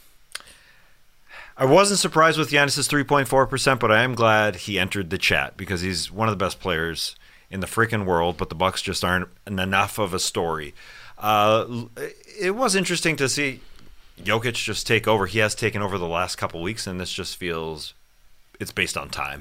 Speaker 4: I wasn't surprised with Giannis' 3.4%, but I am glad he entered the chat because he's one of the best players in the freaking world, but the Bucks just aren't enough of a story. It was interesting to see Jokic just take over. He has taken over the last couple weeks, and this just feels it's based on time.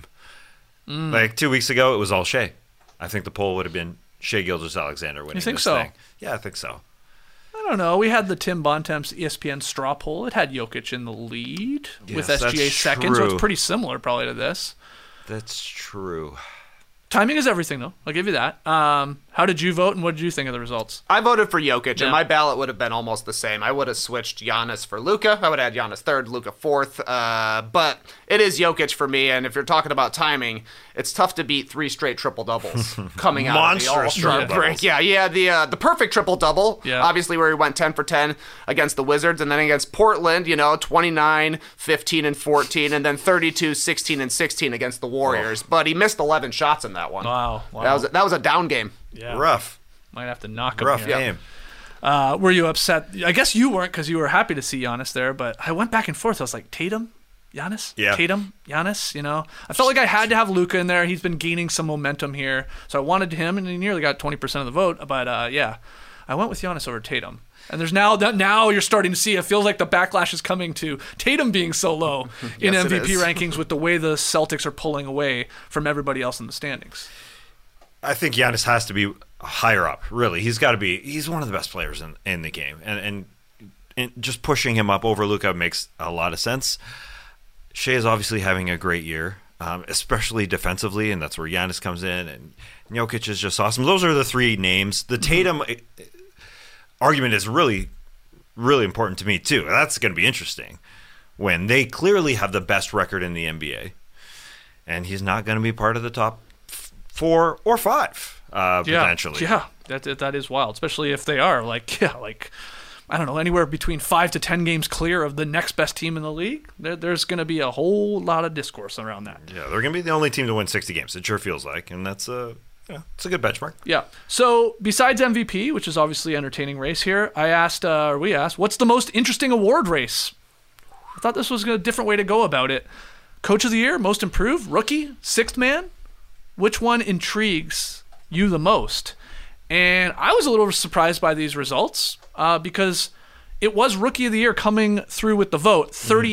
Speaker 4: Like 2 weeks ago, it was all Shea. I think the poll would have been Shea Gilgeous-Alexander winning.
Speaker 3: You think
Speaker 4: this
Speaker 3: so?
Speaker 4: thing. Yeah, I think so.
Speaker 3: I don't know. We had the Tim Bontemps ESPN straw poll. It had Jokic in the lead with
Speaker 4: Yes,
Speaker 3: SGA
Speaker 4: that's
Speaker 3: second, so it's
Speaker 4: true.
Speaker 3: pretty similar probably to this.
Speaker 4: That's true.
Speaker 3: Timing is everything, though. I'll give you that. How did you vote, and what did you think of the results?
Speaker 5: I voted for Jokic,
Speaker 3: Yeah.
Speaker 5: and my ballot would have been almost the same. I would have switched Giannis for Luka. I would have had Giannis third, Luka fourth. But it is Jokic for me, and if you're talking about timing, it's tough to beat 3 straight triple-doubles coming out of the
Speaker 4: Monstrous
Speaker 5: All-Star
Speaker 4: triple-doubles.
Speaker 5: break. Yeah, the perfect triple-double,
Speaker 3: Yeah.
Speaker 5: obviously, where he went 10 for 10 against the Wizards, and then against Portland, 29, 15, and 14, and then 32, 16, and 16 against the Warriors. But he missed 11 shots in that one.
Speaker 3: Wow.
Speaker 5: That was a down game.
Speaker 3: Yeah.
Speaker 4: Rough.
Speaker 3: Might have to knock him
Speaker 4: Rough
Speaker 3: here.
Speaker 4: game.
Speaker 3: Were you upset? I guess you weren't because you were happy to see Giannis there, but I went back and forth. I was like, Tatum, Giannis?
Speaker 4: Yeah.
Speaker 3: Tatum, Giannis, I felt like I had to have Luka in there. He's been gaining some momentum here. So I wanted him, and he nearly got 20% of the vote. But, I went with Giannis over Tatum. And there's now you're starting to see, it feels like the backlash is coming to Tatum being so low in
Speaker 5: Yes, it
Speaker 3: MVP
Speaker 5: is.
Speaker 3: rankings with the way the Celtics are pulling away from everybody else in the standings.
Speaker 4: I think Giannis has to be higher up, really. He's got to be. He's one of the best players in the game. And just pushing him up over Luka makes a lot of sense. Shea is obviously having a great year, especially defensively, and that's where Giannis comes in. And Jokic is just awesome. Those are the 3 names. The Tatum argument is really, really important to me, too. That's going to be interesting when they clearly have the best record in the NBA, and he's not going to be part of the top 4 or 5 potentially.
Speaker 3: Yeah, that is wild, especially if they are I don't know, anywhere between 5 to 10 games clear of the next best team in the league. There's going to be a whole lot of discourse around that.
Speaker 4: Yeah, they're going to be the only team to win 60 games. It sure feels like, and that's it's a good benchmark.
Speaker 3: Yeah. So besides MVP, which is obviously an entertaining race here, we asked, what's the most interesting award race? I thought this was a different way to go about it. Coach of the Year, Most Improved, Rookie, Sixth Man. Which one intrigues you the most? And I was a little surprised by these results because it was Rookie of the Year coming through with the vote,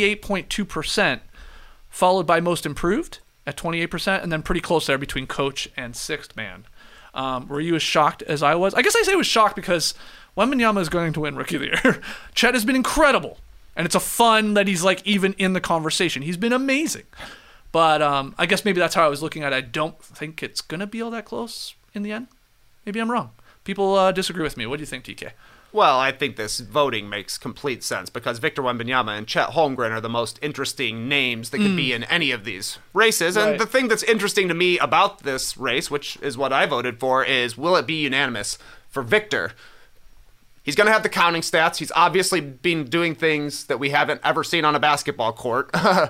Speaker 3: 38.2%, followed by Most Improved at 28%, and then pretty close there between Coach and Sixth Man. Were you as shocked as I was? I guess I say I was shocked because Wembanyama is going to win Rookie of the Year. Chet has been incredible, and it's a fun that he's even in the conversation. He's been amazing. But I guess maybe that's how I was looking at it. I don't think it's going to be all that close in the end. Maybe I'm wrong. People disagree with me. What do you think, TK?
Speaker 5: Well, I think this voting makes complete sense because Victor Wembanyama and Chet Holmgren are the most interesting names that could be in any of these races.
Speaker 3: Right.
Speaker 5: And the thing that's interesting to me about this race, which is what I voted for, is will it be unanimous for Victor? He's going to have the counting stats. He's obviously been doing things that we haven't ever seen on a basketball court.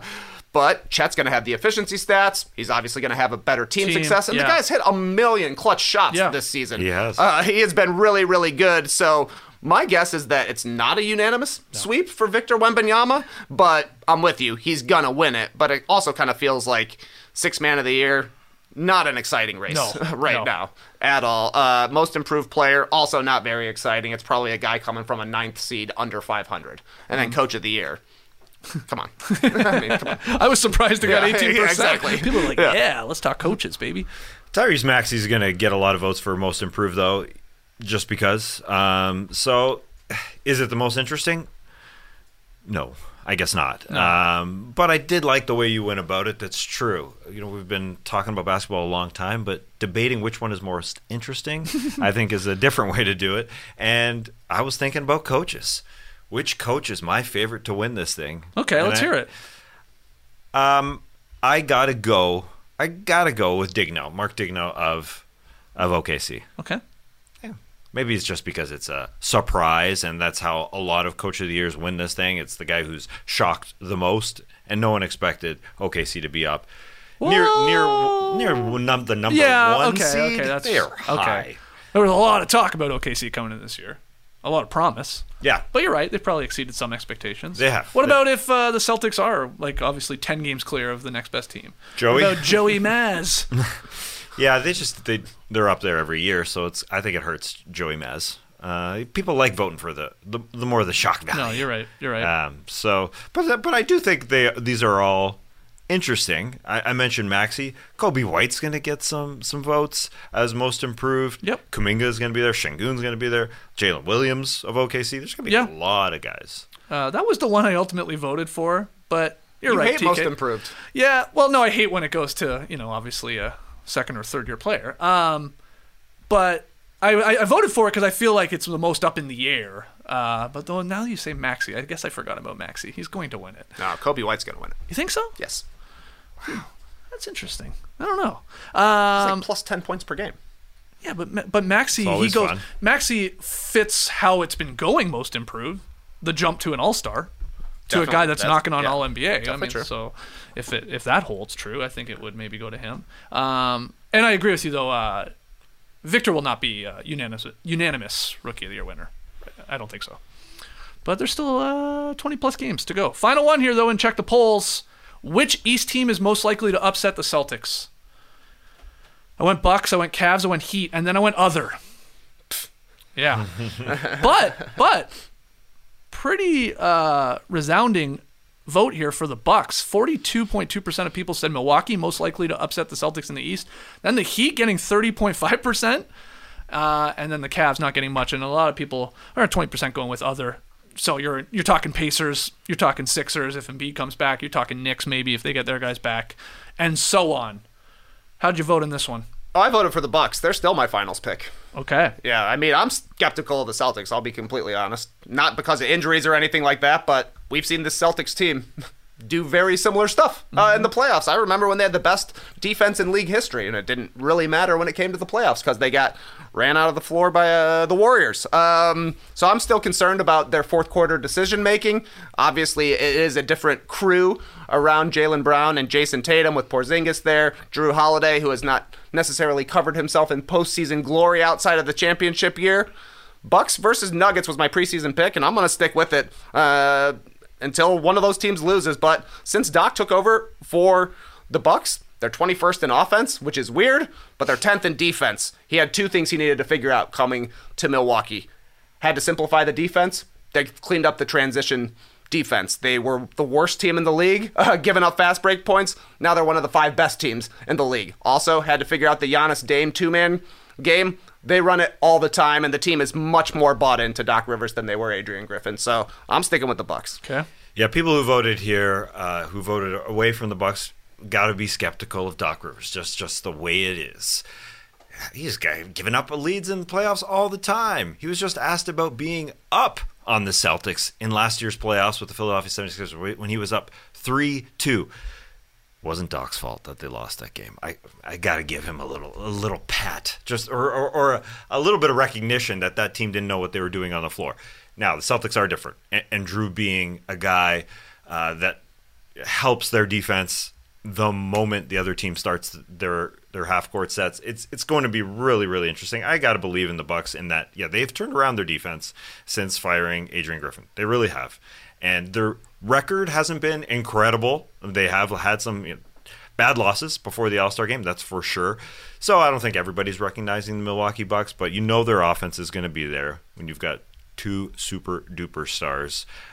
Speaker 5: But Chet's going to have the efficiency stats. He's obviously going to have a better team success. And the guy's hit 1 million clutch shots this season.
Speaker 4: He has.
Speaker 5: He has been really, really good. So my guess is that it's not a unanimous sweep for Victor Wembanyama, but I'm with you. He's going to win it. But it also kind of feels like Sixth Man of the Year, not an exciting race now at all. Most Improved Player, also not very exciting. It's probably a guy coming from a 9th seed under 500. And then Coach of the Year. Come on. I mean, come on.
Speaker 3: I was surprised they got 18%.
Speaker 5: Yeah, exactly.
Speaker 3: People are like, yeah, let's talk coaches, baby.
Speaker 4: Tyrese Maxey's going to get a lot of votes for most improved, though, just because. So, is it the most interesting? No, I guess not.
Speaker 3: No.
Speaker 4: But I did like the way you went about it. That's true. We've been talking about basketball a long time, but debating which one is most interesting, I think, is a different way to do it. And I was thinking about coaches. Which coach is my favorite to win this thing?
Speaker 3: Okay, let's hear it.
Speaker 4: I gotta go with Digno, Mark Digno of OKC.
Speaker 3: Okay.
Speaker 4: Yeah. Maybe it's just because it's a surprise, and that's how a lot of Coach of the Years win this thing. It's the guy who's shocked the most, and no one expected OKC to be up near the number one seed.
Speaker 3: Okay,
Speaker 4: they're high.
Speaker 3: Okay. There was a lot of talk about OKC coming in this year. A lot of promise.
Speaker 4: Yeah.
Speaker 3: But you're right. They've probably exceeded some expectations.
Speaker 4: They have.
Speaker 3: What about if the Celtics are, obviously 10 games clear of the next best team?
Speaker 4: Joey?
Speaker 3: What about Joey Maz?
Speaker 4: Yeah, they're up there every year, so I think it hurts Joey Maz. People like voting for the more the shock value.
Speaker 3: No, you're right. You're right.
Speaker 4: But I do think these are all interesting. I mentioned Maxey. Kobe White's going to get some votes as most improved.
Speaker 3: Yep.
Speaker 4: Kuminga is going to be there. Şengün's going to be there. Jalen Williams of OKC. There's going to be a lot of guys.
Speaker 3: That was the one I ultimately voted for, but you're right,
Speaker 5: hate
Speaker 3: TK.
Speaker 5: most improved.
Speaker 3: Yeah, well, no, I hate when it goes to, obviously a second or third year player. But I voted for it because I feel like it's the most up in the air. But though now you say Maxey, I guess I forgot about Maxey. He's going to win it.
Speaker 5: No, Kobe White's going to win it.
Speaker 3: You think so?
Speaker 5: Yes.
Speaker 3: That's interesting. I don't know.
Speaker 5: It's like plus 10 points per game.
Speaker 3: Yeah, but Maxey,
Speaker 4: fun.
Speaker 3: Maxey fits how it's been going most improved. The jump to an all-star, to a guy that's knocking on all-NBA. I mean,
Speaker 5: true.
Speaker 3: so if that holds true, I think it would maybe go to him. And I agree with you though. Victor will not be unanimous Rookie of the Year winner. I don't think so. But there's still 20 plus games to go. Final one here though, and check the polls. Which East team is most likely to upset the Celtics? I went Bucks, I went Cavs, I went Heat, and then I went other. Yeah. but pretty resounding vote here for the Bucks. 42.2% of people said Milwaukee most likely to upset the Celtics in the East. Then the Heat getting 30.5%, and then the Cavs not getting much. And a lot of people are 20% going with other. So you're talking Pacers, you're talking Sixers if Embiid comes back, you're talking Knicks maybe if they get their guys back, and so on. How'd you vote in this one?
Speaker 5: Oh, I voted for the Bucks. They're still my finals pick.
Speaker 3: Okay.
Speaker 5: Yeah, I mean, I'm skeptical of the Celtics, I'll be completely honest. Not because of injuries or anything like that, but we've seen this Celtics team do very similar stuff in the playoffs. I remember when they had the best defense in league history, and it didn't really matter when it came to the playoffs because they got ran out of the floor by the Warriors. So I'm still concerned about their fourth quarter decision making. Obviously, it is a different crew around Jaylen Brown and Jason Tatum with Porzingis there, Drew Holiday, who has not necessarily covered himself in postseason glory outside of the championship year. Bucks versus Nuggets was my preseason pick, and I'm going to stick with it until one of those teams loses. But since Doc took over for the Bucks, they're 21st in offense, which is weird, but they're 10th in defense. He had two things he needed to figure out coming to Milwaukee. Had to simplify the defense. They cleaned up the transition defense. They were the worst team in the league, giving up fast break points. Now they're one of the 5 best teams in the league. Also had to figure out the Giannis Dame two-man game. They run it all the time, and the team is much more bought into Doc Rivers than they were Adrian Griffin. So I'm sticking with the Bucks.
Speaker 3: Okay.
Speaker 4: Yeah, people who voted here, who voted away from the Bucks, got to be skeptical of Doc Rivers. Just the way it is. He's giving up leads in the playoffs all the time. He was just asked about being up on the Celtics in last year's playoffs with the Philadelphia 76ers when he was up 3-2. Wasn't Doc's fault that they lost that game. I got to give him a little pat, just or a little bit of recognition that team didn't know what they were doing on the floor. Now the Celtics are different, and Drew being a guy that helps their defense the moment the other team starts their half court sets, it's going to be really, really interesting. I got to believe in the Bucks in that. Yeah, they've turned around their defense since firing Adrian Griffin. They really have, and their record hasn't been incredible. They have had some bad losses before the All-Star game, that's for sure. So I don't think everybody's recognizing the Milwaukee Bucks, but their offense is going to be there when you've got 2 super duper stars.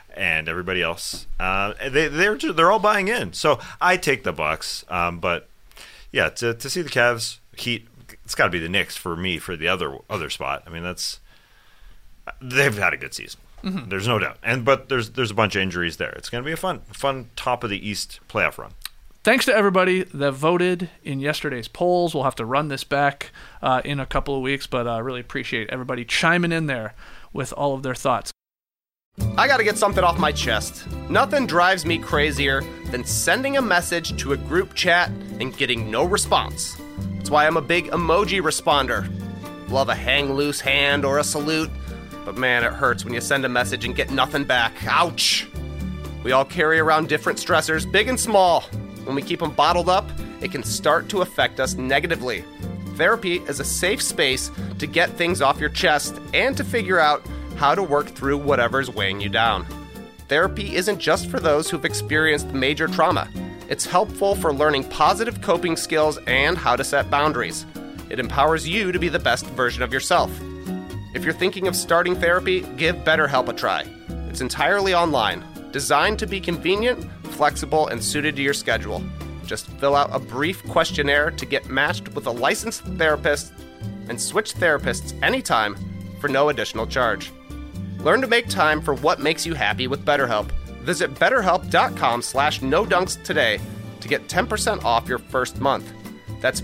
Speaker 4: and everybody else, they're all buying in. So I take the Bucks, but yeah, to see the Cavs, Heat, it's got to be the Knicks for me for the other spot. I mean, they've had a good season. Mm-hmm. There's no doubt, but there's a bunch of injuries there. It's going to be a fun top of the East playoff run.
Speaker 3: Thanks to everybody that voted in yesterday's polls. We'll have to run this back in a couple of weeks, but I really appreciate everybody chiming in there with all of their thoughts.
Speaker 5: I gotta get something off my chest. Nothing drives me crazier than sending a message to a group chat and getting no response. That's why I'm a big emoji responder. Love a hang loose hand or a salute, but man, it hurts when you send a message and get nothing back. Ouch! We all carry around different stressors, big and small. When we keep them bottled up, it can start to affect us negatively. Therapy is a safe space to get things off your chest and to figure out how to work through whatever's weighing you down. Therapy isn't just for those who've experienced major trauma. It's helpful for learning positive coping skills and how to set boundaries. It empowers you to be the best version of yourself. If you're thinking of starting therapy, give BetterHelp a try. It's entirely online, designed to be convenient, flexible, and suited to your schedule. Just fill out a brief questionnaire to get matched with a licensed therapist and switch therapists anytime for no additional charge. Learn to make time for what makes you happy with BetterHelp. Visit BetterHelp.com/NoDunks today to get 10% off your first month. That's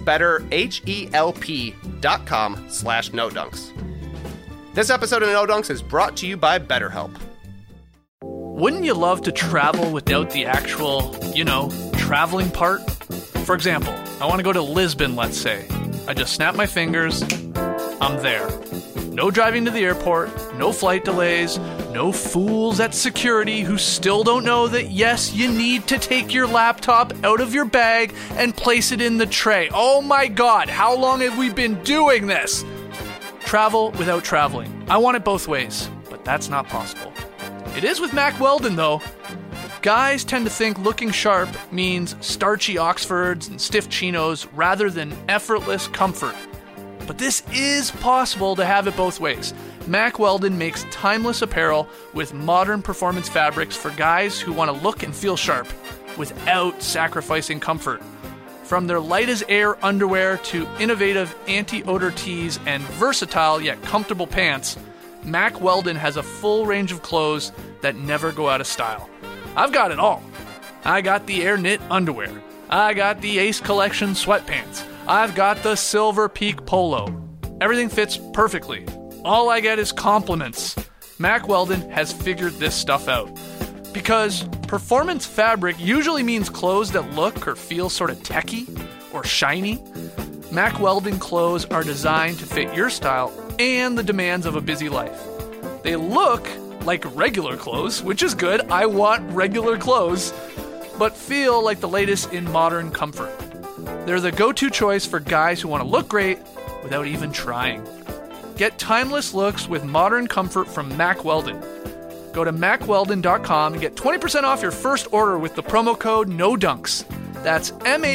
Speaker 5: BetterHelp.com/NoDunks. This episode of No Dunks is brought to you by BetterHelp.
Speaker 3: Wouldn't you love to travel without the actual, traveling part? For example, I want to go to Lisbon, let's say. I just snap my fingers, I'm there. No driving to the airport, no flight delays, no fools at security who still don't know that, yes, you need to take your laptop out of your bag and place it in the tray. Oh my God, how long have we been doing this? Travel without traveling. I want it both ways, but that's not possible. It is with Mack Weldon, though. Guys tend to think looking sharp means starchy Oxfords and stiff chinos rather than effortless comfort. But this is possible to have it both ways. Mack Weldon makes timeless apparel with modern performance fabrics for guys who want to look and feel sharp without sacrificing comfort. From their light-as-air underwear to innovative anti-odor tees and versatile yet comfortable pants, Mack Weldon has a full range of clothes that never go out of style. I've got it all. I got the Air Knit underwear. I got the Ace Collection sweatpants. I've got the Silver Peak polo. Everything fits perfectly. All I get is compliments. Mack Weldon has figured this stuff out. Because performance fabric usually means clothes that look or feel sort of techy or shiny. Mack Weldon clothes are designed to fit your style and the demands of a busy life. They look like regular clothes, which is good. I want regular clothes, but feel like the latest in modern comfort. They're the go-to choice for guys who want to look great without even trying. Get timeless looks with modern comfort from Mack Weldon. Go to MackWeldon.com and get 20% off your first order with the promo code NODUNKS. That's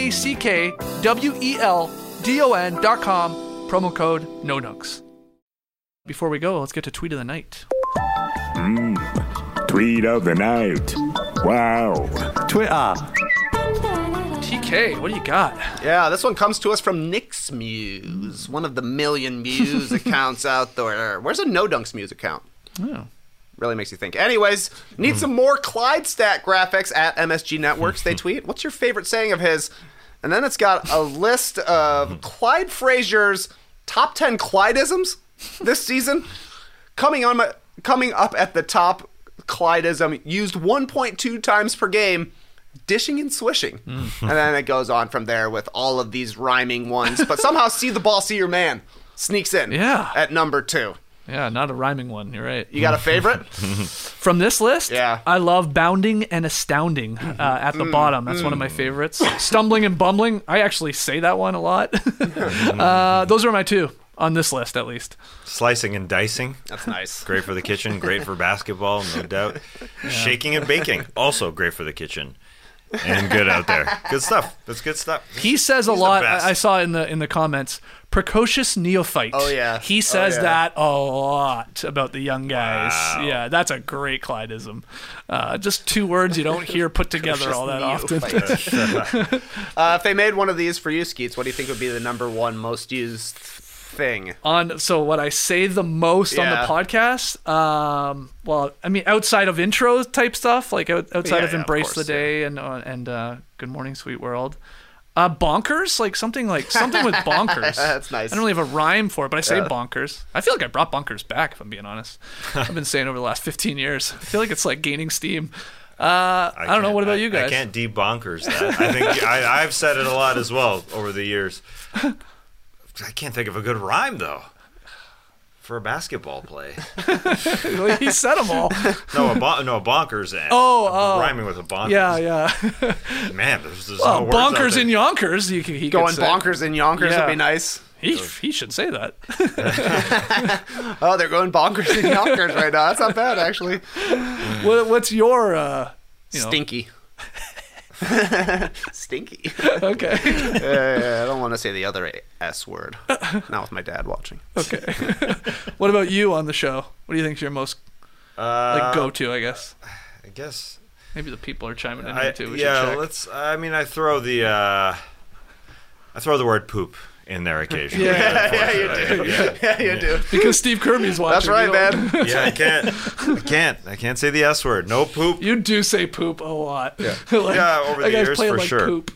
Speaker 3: MackWeldon.com, promo code NODUNKS. Before we go, let's get to Tweet of the Night.
Speaker 9: Tweet of the Night. Wow.
Speaker 1: Twitter.
Speaker 3: TK, what do you got?
Speaker 5: Yeah, this one comes to us from Nick's Muse, one of the million Muse accounts out there. Where's a No Dunks Muse account?
Speaker 3: Oh.
Speaker 5: Really makes you think. Anyways, need some more Clyde stat graphics at MSG Networks, they tweet. What's your favorite saying of his? And then it's got a list of Clyde Frazier's top 10 Clydeisms this season. Coming up at the top, Clydeism used 1.2 times per game, dishing and swishing. And then it goes on from there with all of these rhyming ones. But somehow see the ball, see your man sneaks in at number 2.
Speaker 3: Yeah, not a rhyming one. You're right.
Speaker 5: You got a favorite?
Speaker 3: From this list?
Speaker 5: Yeah.
Speaker 3: I love bounding and astounding at the bottom. That's one of my favorites. Stumbling and bumbling. I actually say that one a lot. Those are my two on this list, at least.
Speaker 4: Slicing and dicing.
Speaker 5: That's nice.
Speaker 4: Great for the kitchen. Great for basketball, no doubt. Yeah. Shaking and baking. Also great for the kitchen. and good out there. Good stuff. That's good stuff.
Speaker 3: He says a
Speaker 4: He's the
Speaker 3: lot.
Speaker 4: best.
Speaker 3: I saw in the comments. Precocious neophyte.
Speaker 5: Oh, yeah.
Speaker 3: He says
Speaker 5: yeah.
Speaker 3: that a lot about the young guys.
Speaker 4: Wow.
Speaker 3: Yeah, that's a great Clydism. Just 2 words you don't hear put together all that often.
Speaker 5: If they made one of these for you, Skeets, what do you think would be the number one most used thing?
Speaker 3: So what I say the most on the
Speaker 5: Yeah.
Speaker 3: podcast, well, I mean, outside of intro type stuff, like outside of
Speaker 5: of
Speaker 3: Embrace
Speaker 5: course,
Speaker 3: the Day and Good Morning Sweet World. Bonkers, like something with bonkers.
Speaker 5: That's nice.
Speaker 3: I don't really have a rhyme for it, but I say bonkers. I feel like I brought bonkers back, if I'm being honest. I've been saying over the last 15 years. I feel like it's like gaining steam. I don't know. What about you guys?
Speaker 4: I can't debonkers that. I think I've said it a lot as well over the years. I can't think of a good rhyme though for a basketball play.
Speaker 3: Well, he said them all.
Speaker 4: No, a bonkers. Rhyming with a bonkers.
Speaker 3: Yeah.
Speaker 4: Man, there's
Speaker 3: Well,
Speaker 4: no words out
Speaker 3: bonkers
Speaker 4: there.
Speaker 3: in Yonkers. He
Speaker 5: Going
Speaker 3: could say.
Speaker 5: bonkers in Yonkers
Speaker 3: Yeah.
Speaker 5: would be nice.
Speaker 3: He should say that.
Speaker 5: Oh, they're going bonkers in Yonkers right now. That's not bad, actually.
Speaker 3: What's your
Speaker 5: Stinky. Stinky.
Speaker 3: Okay.
Speaker 5: I don't want to say the other S word. Not with my dad watching.
Speaker 3: Okay. What about you on the show? What do you think's your most go-to? I guess
Speaker 4: I guess.
Speaker 3: maybe the people are chiming in here too. We should
Speaker 4: Yeah,
Speaker 3: check.
Speaker 4: let's. I mean, I throw the word poop in there occasionally.
Speaker 3: Yeah,
Speaker 5: you do. Yeah, you do.
Speaker 3: Because Steve Kirby's watching.
Speaker 5: That's right,
Speaker 3: You don't-
Speaker 5: man.
Speaker 4: Yeah, I can't say the S word. No poop.
Speaker 3: You do say poop a lot. Yeah,
Speaker 4: Over the
Speaker 3: that guy's
Speaker 4: years,
Speaker 3: playing
Speaker 4: for
Speaker 3: like
Speaker 4: sure.
Speaker 3: Poop.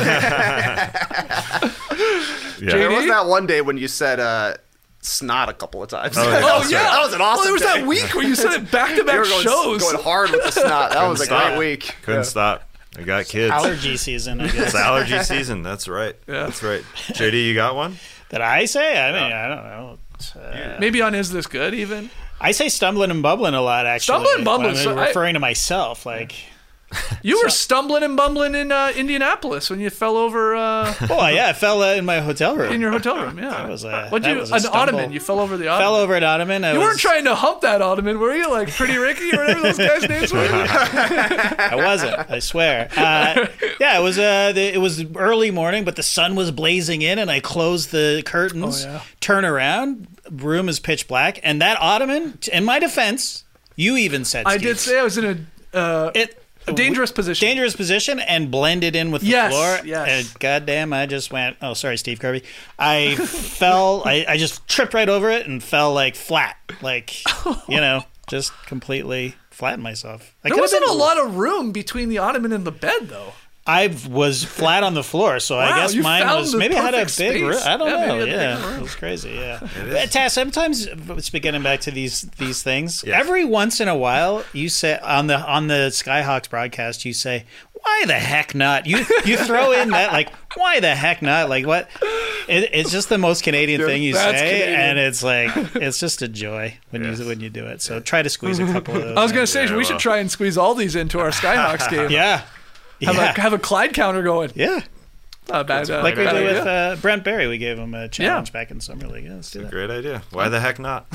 Speaker 5: There was
Speaker 3: JD?
Speaker 5: that one day when you said snot a couple of times.
Speaker 4: Oh, yeah.
Speaker 3: Oh
Speaker 4: That's
Speaker 3: yeah,
Speaker 5: That was an awesome
Speaker 3: Well, there was
Speaker 5: day.
Speaker 3: that week where you said it back to
Speaker 5: You
Speaker 3: back
Speaker 5: were
Speaker 3: shows.
Speaker 5: going hard with the snot. That was a
Speaker 4: Couldn't
Speaker 5: great
Speaker 4: stop.
Speaker 5: week.
Speaker 4: Couldn't stop. I got kids.
Speaker 6: Allergy season, I guess.
Speaker 4: It's allergy season. That's right.
Speaker 3: Yeah.
Speaker 4: That's right. JD, you got one?
Speaker 6: That I say? I mean, I don't know.
Speaker 3: Maybe on Is This Good even?
Speaker 6: I say stumbling and bumbling a lot, actually.
Speaker 3: Stumbling and bumbling,
Speaker 6: when I'm
Speaker 3: so I-
Speaker 6: referring to myself. Like,
Speaker 3: You were stumbling and bumbling in Indianapolis when you fell over
Speaker 6: oh, yeah, I fell in my hotel room.
Speaker 3: in your hotel room. Yeah.
Speaker 6: That was a,
Speaker 3: What'd
Speaker 6: that
Speaker 3: you?
Speaker 6: was a
Speaker 3: An
Speaker 6: stumble.
Speaker 3: ottoman. You fell over the ottoman.
Speaker 6: Fell over an ottoman.
Speaker 3: You weren't trying to hump that ottoman, were you? Like Pretty Ricky or whatever those guys' names were.
Speaker 6: I wasn't. I swear. Yeah, it was early morning, but the sun was blazing in, and I closed the curtains.
Speaker 3: Oh, yeah.
Speaker 6: Turn around, room is pitch black, and that ottoman. In my defense, you even said
Speaker 3: I
Speaker 6: Steve,
Speaker 3: did say I was in a dangerous position.
Speaker 6: dangerous position, and blended in with the
Speaker 3: Yes,
Speaker 6: floor.
Speaker 3: yes.
Speaker 6: And goddamn, I just went. Oh, sorry, Steve Kirby. I fell. I just tripped right over it and fell like flat, like just completely flattened myself. I
Speaker 3: There
Speaker 6: could've
Speaker 3: wasn't
Speaker 6: been-
Speaker 3: a lot of room between the ottoman and the bed, though.
Speaker 6: I was flat on the floor, so I
Speaker 3: Wow,
Speaker 6: guess
Speaker 3: you
Speaker 6: mine
Speaker 3: found
Speaker 6: was
Speaker 3: the
Speaker 6: maybe I had a
Speaker 3: perfect
Speaker 6: big room.
Speaker 3: space.
Speaker 6: I don't
Speaker 3: Yeah, maybe
Speaker 6: know.
Speaker 3: you had the big
Speaker 6: Yeah,
Speaker 3: room.
Speaker 6: it was crazy. Yeah, But, Taz, sometimes getting back to these things.
Speaker 4: Yeah.
Speaker 6: Every once in a while, you say on the Skyhawks broadcast, you say, "Why the heck not?" You throw in that like, "Why the heck not?" Like what? It's just the most Canadian thing you
Speaker 3: That's
Speaker 6: say,
Speaker 3: Canadian.
Speaker 6: and it's like it's just a joy when you do it. So try to squeeze a couple of those.
Speaker 3: I was going to say,
Speaker 4: Yeah,
Speaker 3: we should
Speaker 4: well.
Speaker 3: try and squeeze all these into our Skyhawks game.
Speaker 6: Yeah.
Speaker 3: Have a Clyde counter going.
Speaker 6: Yeah.
Speaker 3: Not a bad,
Speaker 6: Like we
Speaker 3: bad
Speaker 6: did
Speaker 3: idea.
Speaker 6: with Brent Berry, we gave him a challenge back in Summer League. Yeah, let's do that.
Speaker 4: Great idea. Why the heck not?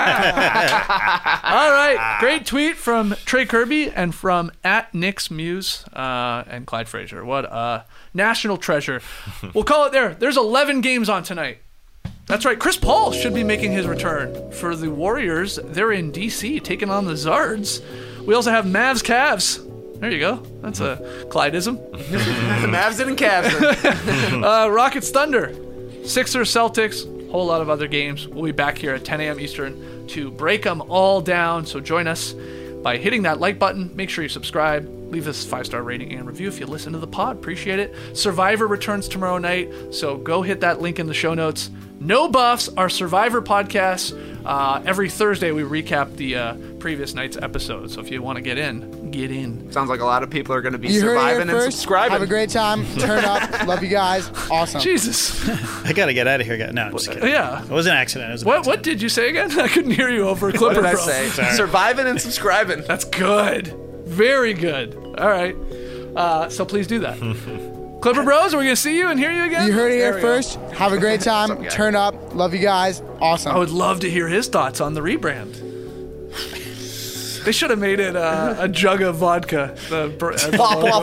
Speaker 3: All right, great tweet from Trey Kirby and from @NicksMuse and Clyde Frazier. What a national treasure. We'll call it there. There's 11 games on tonight. That's right. Chris Paul should be making his return for the Warriors. They're in D.C. taking on the Zards. We also have Mavs Cavs. There you go. That's a Clydeism.
Speaker 5: The Mavs and Cavs.
Speaker 3: Rockets Thunder, Sixers Celtics, whole lot of other games. We'll be back here at 10 a.m. Eastern to break them all down. So join us by hitting that like button. Make sure you subscribe. Leave us a 5-star rating and review if you listen to the pod. Appreciate it. Survivor returns tomorrow night, so go hit that link in the show notes. No Buffs, our Survivor podcast. Every Thursday we recap the previous night's episode. So if you want to get in, get in.
Speaker 5: Sounds like a lot of people are going to be
Speaker 10: You heard it here
Speaker 5: surviving and
Speaker 10: first.
Speaker 5: subscribing.
Speaker 10: Have a great time. Turn up. Love you guys. Awesome.
Speaker 3: Jesus.
Speaker 6: I gotta get out of here. No, I'm just kidding.
Speaker 3: Yeah.
Speaker 6: It was an accident. It was an
Speaker 3: What did you say again? I couldn't hear you over Clipper
Speaker 5: What did I
Speaker 3: Bro.
Speaker 5: say?
Speaker 6: Sorry.
Speaker 5: Surviving and subscribing.
Speaker 3: That's good. Very good. All right. So please do that. Clipper Bros, are we going to see you and hear you again?
Speaker 10: You heard it
Speaker 3: There
Speaker 10: here
Speaker 3: we go.
Speaker 10: first. Have a great time.
Speaker 5: guy?
Speaker 10: Turn up. Love you guys. Awesome.
Speaker 3: I would love to hear his thoughts on the rebrand. They should have made it a jug of vodka.
Speaker 5: Plop, plop,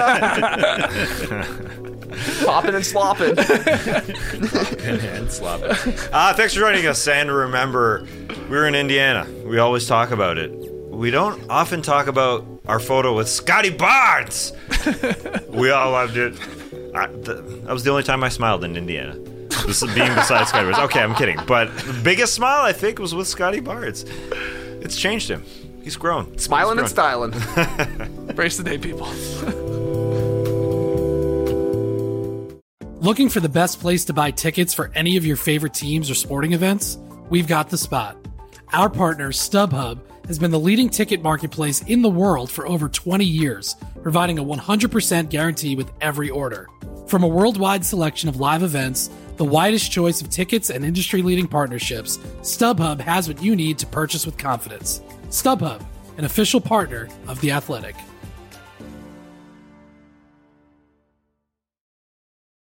Speaker 5: plop. Popping and slopping.
Speaker 4: And slopping. Thanks for joining us. And remember, we were in Indiana. We always talk about it. We don't often talk about our photo with Scotty Barnes. We all loved it. That was the only time I smiled in Indiana. This is being beside Scotty Barnes. Okay, I'm kidding. But the biggest smile, I think, was with Scotty Barnes. It's changed him. He's grown.
Speaker 5: Smiling and styling.
Speaker 3: Brace the day, people.
Speaker 11: Looking for the best place to buy tickets for any of your favorite teams or sporting events? We've got the spot. Our partner, StubHub, has been the leading ticket marketplace in the world for over 20 years, providing a 100% guarantee with every order. From a worldwide selection of live events, the widest choice of tickets and industry-leading partnerships, StubHub has what you need to purchase with confidence. StubHub, an official partner of The Athletic.